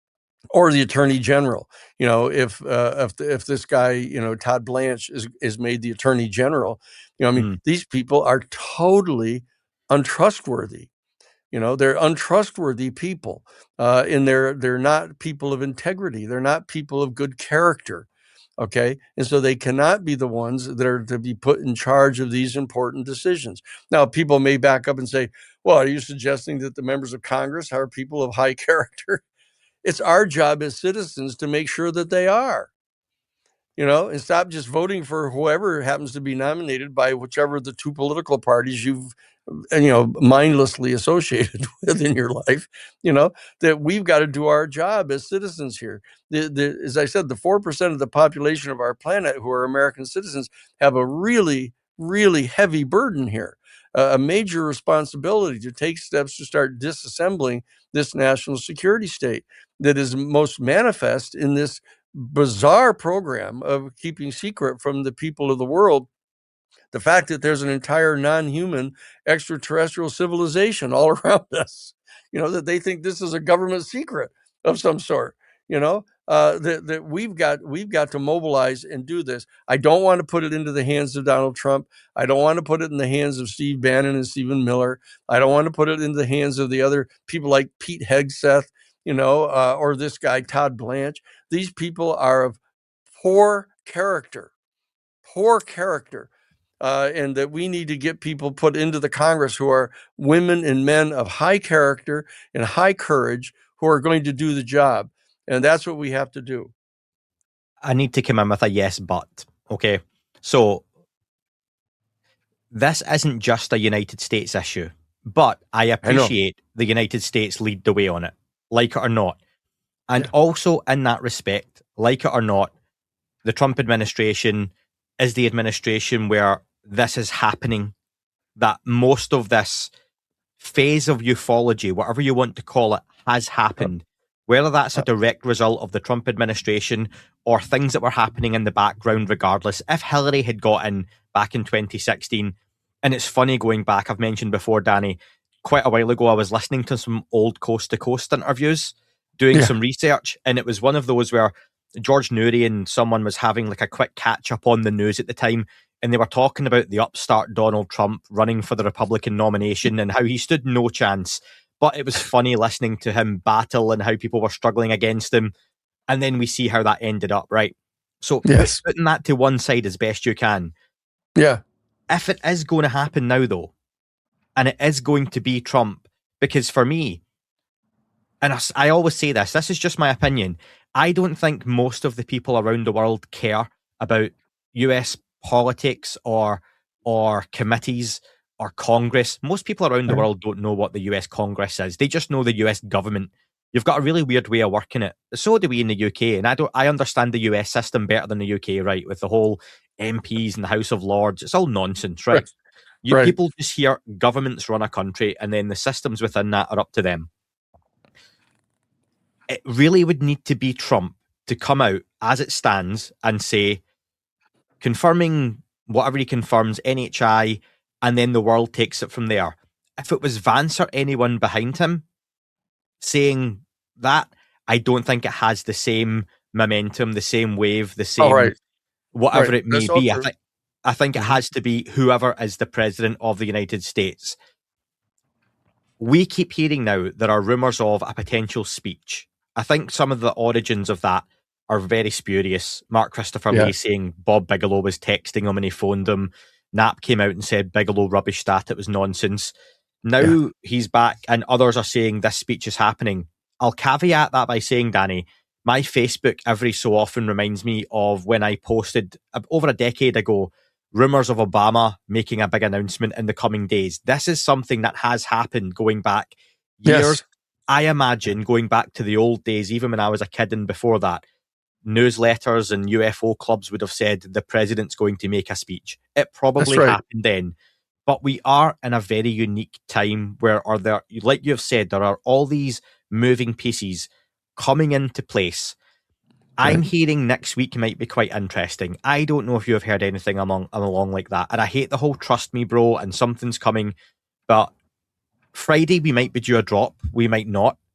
or the attorney general. If this guy, Todd Blanche is made the attorney general, these people are totally untrustworthy. They're untrustworthy people, and they're not people of integrity. They're not people of good character. Okay. And so they cannot be the ones that are to be put in charge of these important decisions. Now, people may back up and say, well, are you suggesting that the members of Congress are people of high character? It's our job as citizens to make sure that they are, and stop just voting for whoever happens to be nominated by whichever the two political parties you've, mindlessly associated with in your life, that we've got to do our job as citizens here. As I said, the 4% of the population of our planet who are American citizens have a really, really heavy burden here, a major responsibility to take steps to start disassembling this national security state that is most manifest in this bizarre program of keeping secret from the people of the world the fact that there's an entire non-human extraterrestrial civilization all around us, that they think this is a government secret of some sort, that we've got to mobilize and do this. I don't want to put it into the hands of Donald Trump. I don't want to put it in the hands of Steve Bannon and Stephen Miller. I don't want to put it into the hands of the other people like Pete Hegseth, or this guy, Todd Blanche. These people are of poor character. And that we need to get people put into the Congress who are women and men of high character and high courage who are going to do the job. And that's what we have to do. I need to come in with a yes, but. Okay. So this isn't just a United States issue, but I appreciate the United States lead the way on it, like it or not. And also in that respect, like it or not, the Trump administration is the administration where this is happening, that most of this phase of ufology, whatever you want to call it, has happened. Whether that's a direct result of the Trump administration or things that were happening in the background regardless. If Hillary had got in back in 2016, and it's funny going back, I've mentioned before, Danny, quite a while ago, I was listening to some old Coast to Coast interviews, doing some research, and it was one of those where George Noory and someone was having like a quick catch up on the news at the time, and they were talking about the upstart Donald Trump running for the Republican nomination and how he stood no chance. But it was funny listening to him battle and how people were struggling against him. And then we see how that ended up, right? So putting that to one side as best you can. Yeah. If it is going to happen now, though, and it is going to be Trump, because for me, and I always say this is just my opinion, I don't think most of the people around the world care about US politics or committees or Congress. Most people around the world don't know what the US Congress is. They just know the US government. You've got a really weird way of working it. So do we in the UK. And I understand the US system better than the UK, right? With the whole MPs and the House of Lords. It's all nonsense, right? People just hear governments run a country and then the systems within that are up to them. It really would need to be Trump to come out as it stands and say, confirming whatever he confirms, NHI, and then the world takes it from there. If it was Vance or anyone behind him saying that, I don't think it has the same momentum, the same wave, the same whatever it may be. I think it has to be whoever is the president of the United States. We keep hearing now there are rumours of a potential speech. I think some of the origins of that are very spurious. Mark Christopher Lee saying Bob Bigelow was texting him and he phoned him. Knapp came out and said Bigelow rubbished that, it was nonsense. Now he's back and others are saying this speech is happening. I'll caveat that by saying, Danny, my Facebook every so often reminds me of when I posted over a decade ago rumours of Obama making a big announcement in the coming days. This is something that has happened going back years. Yes. I imagine going back to the old days, even when I was a kid and before that, newsletters and UFO clubs would have said the president's going to make a speech. It probably happened then. But we are in a very unique time where like you've said, there are all these moving pieces coming into place. I'm hearing next week might be quite interesting. I don't know if you have heard anything along like that. And I hate the whole trust me, bro, and something's coming. But Friday, we might be due a drop. We might not.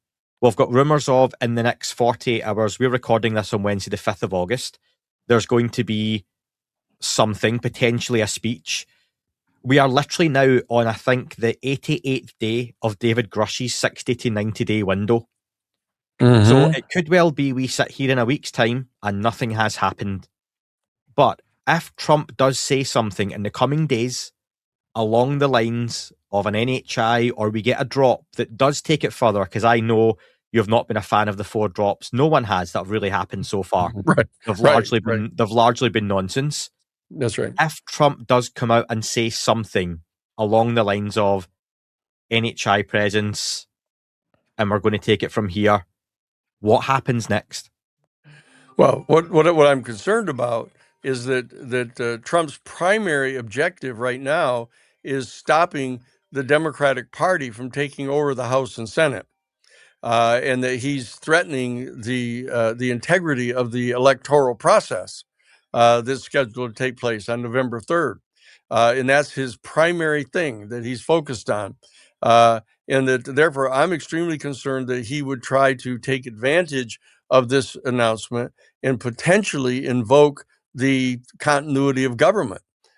We've got rumours of, in the next 48 hours, we're recording this on Wednesday, the 5th of August, there's going to be something, potentially a speech. We are literally now on, I think, the 88th day of David Grush's 60 to 90 day window. Mm-hmm. So it could well be we sit here in a week's time and nothing has happened. But if Trump does say something in the coming days along the lines of an NHI, or we get a drop that does take it further, because I know you've not been a fan of the 4 drops. No one has. That have really happened so far. Right. They've largely been nonsense. That's right. If Trump does come out and say something along the lines of NHI presence and we're going to take it from here, what happens next? Well, what I'm concerned about is that Trump's primary objective right now is stopping the Democratic Party from taking over the House and Senate, and that he's threatening the integrity of the electoral process that's scheduled to take place on November 3rd. And that's his primary thing that he's focused on. And that therefore I'm extremely concerned that he would try to take advantage of this announcement and potentially invoke the continuity of government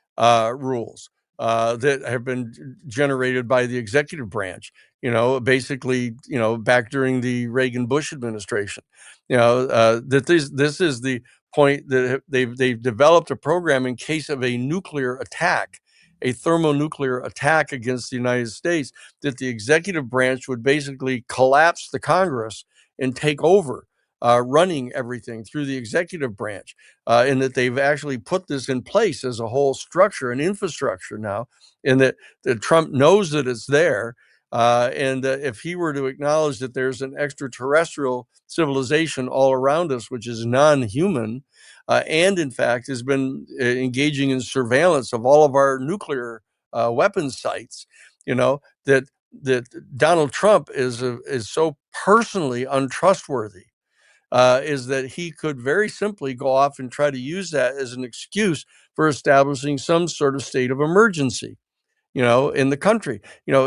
rules that have been generated by the executive branch, basically, back during the Reagan-Bush administration, that this is the point that they've developed a program in case of a nuclear attack, a thermonuclear attack against the United States, that the executive branch would basically collapse the Congress and take over running everything through the executive branch, and that they've actually put this in place as a whole structure and infrastructure now, and that Trump knows that it's there. And if he were to acknowledge that there's an extraterrestrial civilization all around us, which is non-human, and in fact has been engaging in surveillance of all of our nuclear weapons sites, that Donald Trump is so personally untrustworthy, is that he could very simply go off and try to use that as an excuse for establishing some sort of state of emergency, in the country.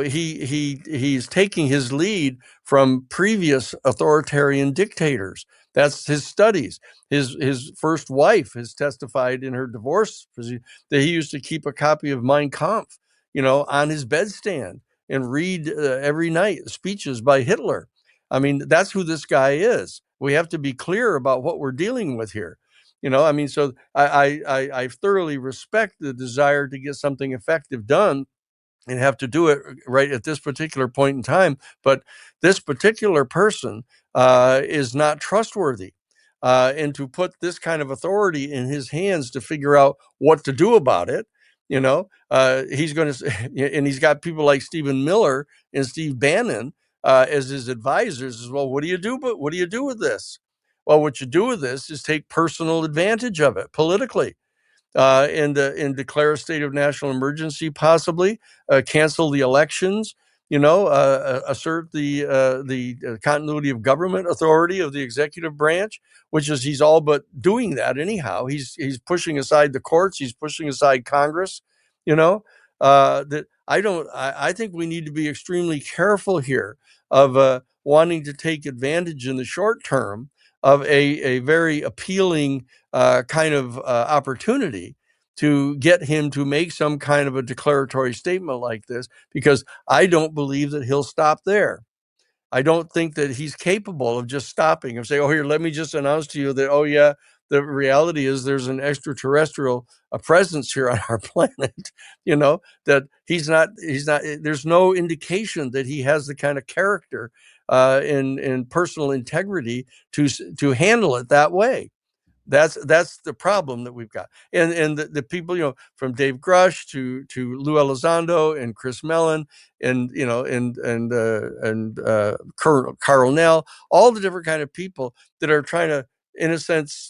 He's taking his lead from previous authoritarian dictators. That's his studies. His first wife has testified in her divorce that he used to keep a copy of Mein Kampf, on his bedstand and read every night speeches by Hitler. I mean, that's who this guy is. We have to be clear about what we're dealing with here. So I thoroughly respect the desire to get something effective done and have to do it right at this particular point in time. But this particular person is not trustworthy. And to put this kind of authority in his hands to figure out what to do about it, he's going to, and he's got people like Stephen Miller and Steve Bannon as his advisors as well. What do you do? But what do you do with this? Well, what you do with this is take personal advantage of it politically. And declare a state of national emergency, possibly cancel the elections, assert the continuity of government authority of the executive branch, which is he's all but doing that anyhow. He's pushing aside the courts, he's pushing aside Congress. That I think we need to be extremely careful here of wanting to take advantage in the short term of a very appealing kind of opportunity to get him to make some kind of a declaratory statement like this, because I don't believe that he'll stop there. I don't think that he's capable of just stopping and say, oh, here, let me just announce to you that, oh, yeah, the reality is there's an extraterrestrial presence here on our planet, that he's not, there's no indication that he has the kind of character and personal integrity to handle it that way. That's the problem that we've got. And the people, from Dave Grush to Lou Elizondo and Chris Mellon and, Carl Nell, all the different kind of people that are trying to, in a sense,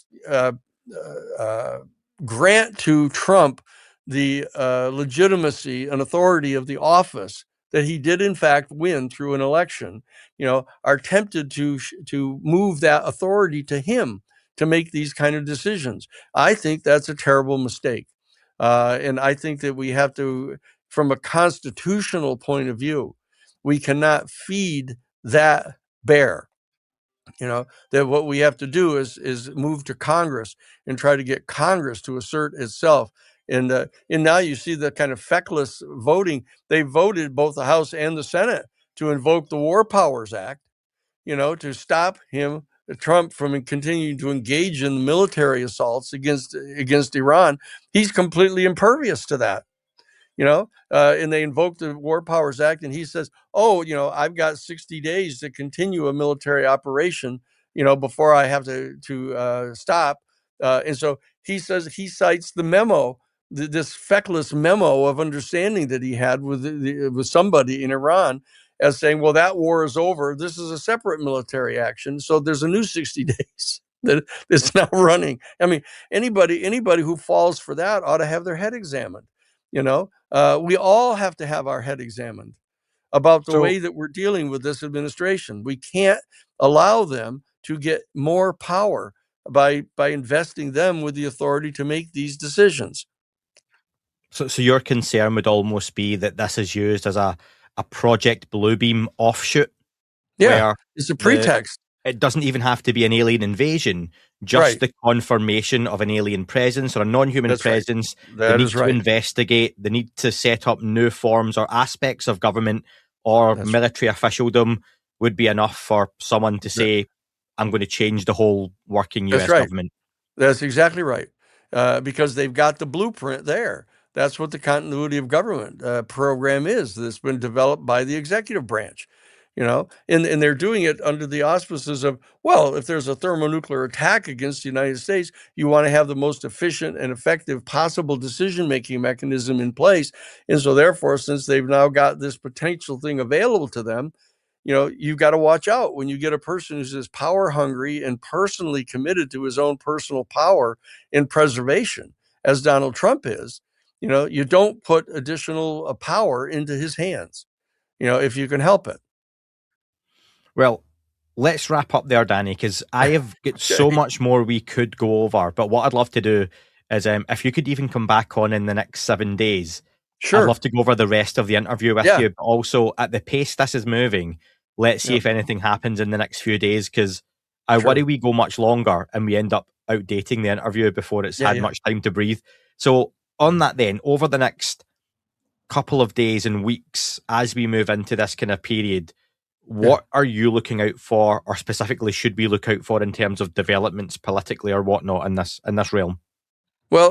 grant to Trump the legitimacy and authority of the office that he did in fact win through an election, are tempted to move that authority to him to make these kind of decisions. I think that's a terrible mistake. And I think that we have to, from a constitutional point of view, we cannot feed that bear. That what we have to do is move to Congress and try to get Congress to assert itself. And now you see the kind of feckless voting. They voted both the House and the Senate to invoke the War Powers Act, to stop Trump from continuing to engage in military assaults against Iran. He's completely impervious to that. And they invoke the War Powers Act, and he says, I've got 60 days to continue a military operation, before I have to stop. And so he cites the memo, this feckless memo of understanding that he had with somebody in Iran, as saying, well, that war is over. This is a separate military action. So there's a new 60 days that is now running. I mean, anybody who falls for that ought to have their head examined. We all have to have our head examined about the way that we're dealing with this administration. We can't allow them to get more power by investing them with the authority to make these decisions. So your concern would almost be that this is used as a Project Bluebeam offshoot? Yeah, it's a pretext. It doesn't even have to be an alien invasion, just the confirmation of an alien presence or a non-human presence. Right. They need to investigate. They need to set up new forms or aspects of government or military officialdom would be enough for someone to say, I'm going to change the whole working U.S. government. That's exactly right. Because they've got the blueprint there. That's what the continuity of government program is. That's been developed by the executive branch, and they're doing it under the auspices of, well, if there's a thermonuclear attack against the United States, you want to have the most efficient and effective possible decision-making mechanism in place. And so therefore, since they've now got this potential thing available to them, you've got to watch out when you get a person who's as power hungry and personally committed to his own personal power and preservation as Donald Trump is. You don't put additional power into his hands, if you can help it. Well, let's wrap up there, Danny, because I have got so much more we could go over. But what I'd love to do is if you could even come back on in the next 7 days, I'd love to go over the rest of the interview with you. But also, at the pace this is moving, let's see if anything happens in the next few days, because I worry we go much longer and we end up outdating the interview before it's had much time to breathe. So on that then, over the next couple of days and weeks, as we move into this kind of period, what are you looking out for, or specifically should we look out for in terms of developments politically or whatnot in this realm? Well,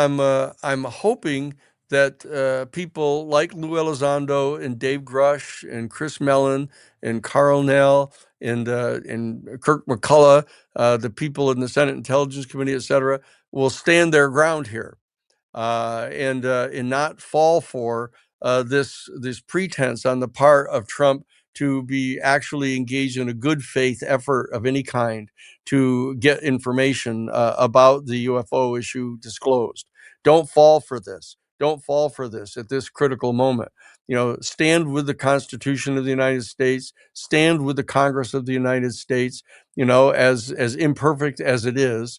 I'm hoping that people like Lou Elizondo and Dave Grush and Chris Mellon and Carl Nell and Kirk McCullough, the people in the Senate Intelligence Committee, et cetera, will stand their ground here. And not fall for this pretense on the part of Trump to be actually engaged in a good faith effort of any kind to get information about the UFO issue disclosed. Don't fall for this. Don't fall for this at this critical moment. Stand with the Constitution of the United States. Stand with the Congress of the United States. As imperfect as it is.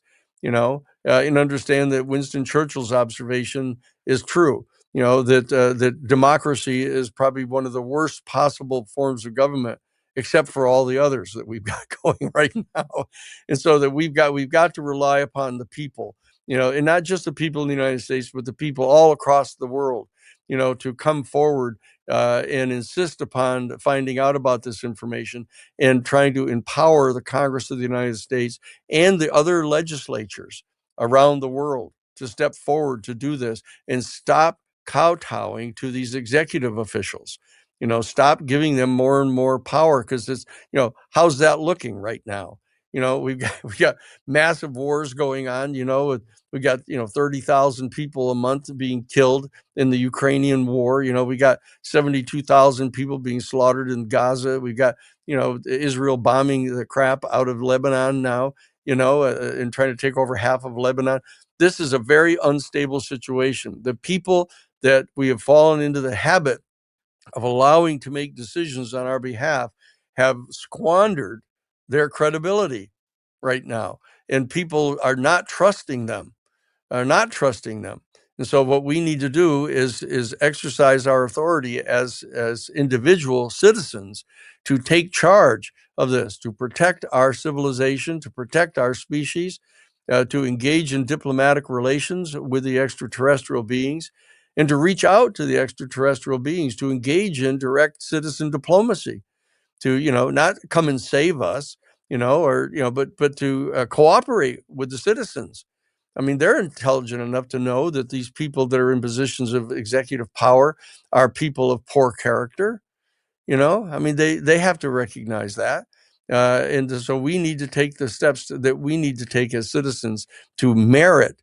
And understand that Winston Churchill's observation is true. That democracy is probably one of the worst possible forms of government, except for all the others that we've got going right now. And so that we've got to rely upon the people, and not just the people in the United States, but the people all across the world, to come forward and insist upon finding out about this information and trying to empower the Congress of the United States and the other legislatures around the world to step forward to do this and stop kowtowing to these executive officials. Stop giving them more and more power, because it's, how's that looking right now? We've got massive wars going on. We got 30,000 people a month being killed in the Ukrainian war. We got 72,000 people being slaughtered in Gaza. We got Israel bombing the crap out of Lebanon now. And trying to take over half of Lebanon. This is a very unstable situation. The people that we have fallen into the habit of allowing to make decisions on our behalf have squandered their credibility right now. And people are not trusting them, And so what we need to do is exercise our authority as individual citizens to take charge of this, to protect our civilization, to protect our species, to engage in diplomatic relations with the extraterrestrial beings, and to reach out to the extraterrestrial beings, to engage in direct citizen diplomacy, to, not come and save us, but to cooperate with the citizens. I mean, they're intelligent enough to know that these people that are in positions of executive power are people of poor character. I mean, they have to recognize that. And so we need to take the steps that we need to take as citizens to merit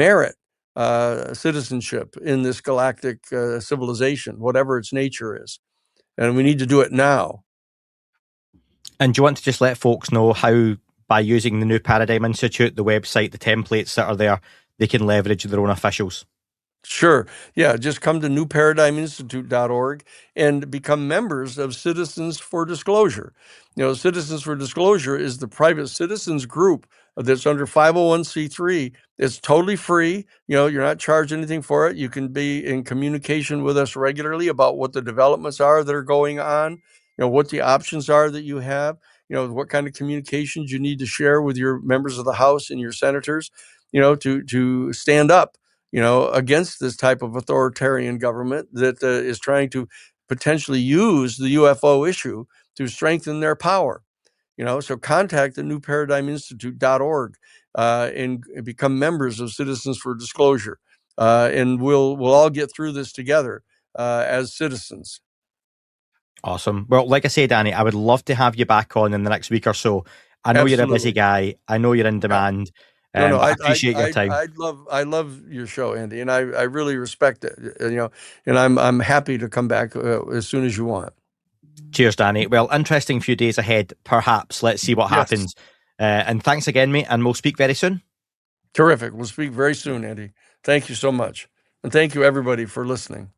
citizenship in this galactic civilization, whatever its nature is. And we need to do it now. And do you want to just let folks know how, by using the New Paradigm Institute, the website, the templates that are there, they can leverage their own officials? Sure. Yeah, just come to newparadigminstitute.org and become members of Citizens for Disclosure. Citizens for Disclosure is the private citizens group that's under 501c3. It's totally free. You're not charged anything for it. You can be in communication with us regularly about what the developments are that are going on, what the options are that you have, what kind of communications you need to share with your members of the House and your senators, to stand up, against this type of authoritarian government that is trying to potentially use the UFO issue to strengthen their power. So contact the newparadigminstitute.org and become members of Citizens for Disclosure. And we'll all get through this together as citizens. Awesome. Well, like I say, Danny, I would love to have you back on in the next week or so. I know You're a busy guy. I know you're in demand. I appreciate your time. I love your show, Andy, and I really respect it. And I'm happy to come back as soon as you want. Cheers, Danny. Well, interesting few days ahead. Perhaps let's see what happens. And thanks again, mate. And we'll speak very soon. Terrific. We'll speak very soon, Andy. Thank you so much, and thank you everybody for listening.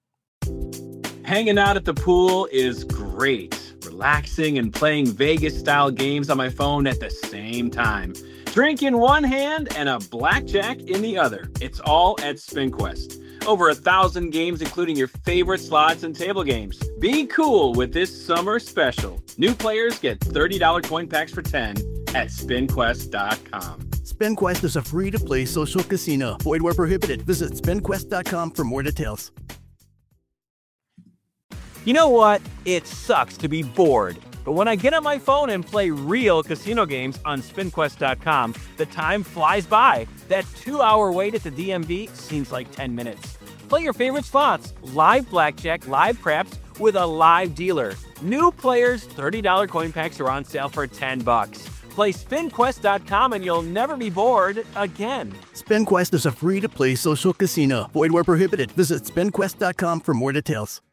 Hanging out at the pool is great. Relaxing and playing Vegas-style games on my phone at the same time. Drink in one hand and a blackjack in the other. It's all at SpinQuest. Over 1,000 games, including your favorite slots and table games. Be cool with this summer special. New players get $30 coin packs for 10 at SpinQuest.com. SpinQuest is a free-to-play social casino. Void where prohibited. Visit SpinQuest.com for more details. You know what? It sucks to be bored. But when I get on my phone and play real casino games on SpinQuest.com, the time flies by. That 2-hour wait at the DMV seems like 10 minutes. Play your favorite slots, live blackjack, live craps, with a live dealer. New players, $30 coin packs are on sale for $10. Play SpinQuest.com and you'll never be bored again. SpinQuest is a free-to-play social casino. Void where prohibited. Visit SpinQuest.com for more details.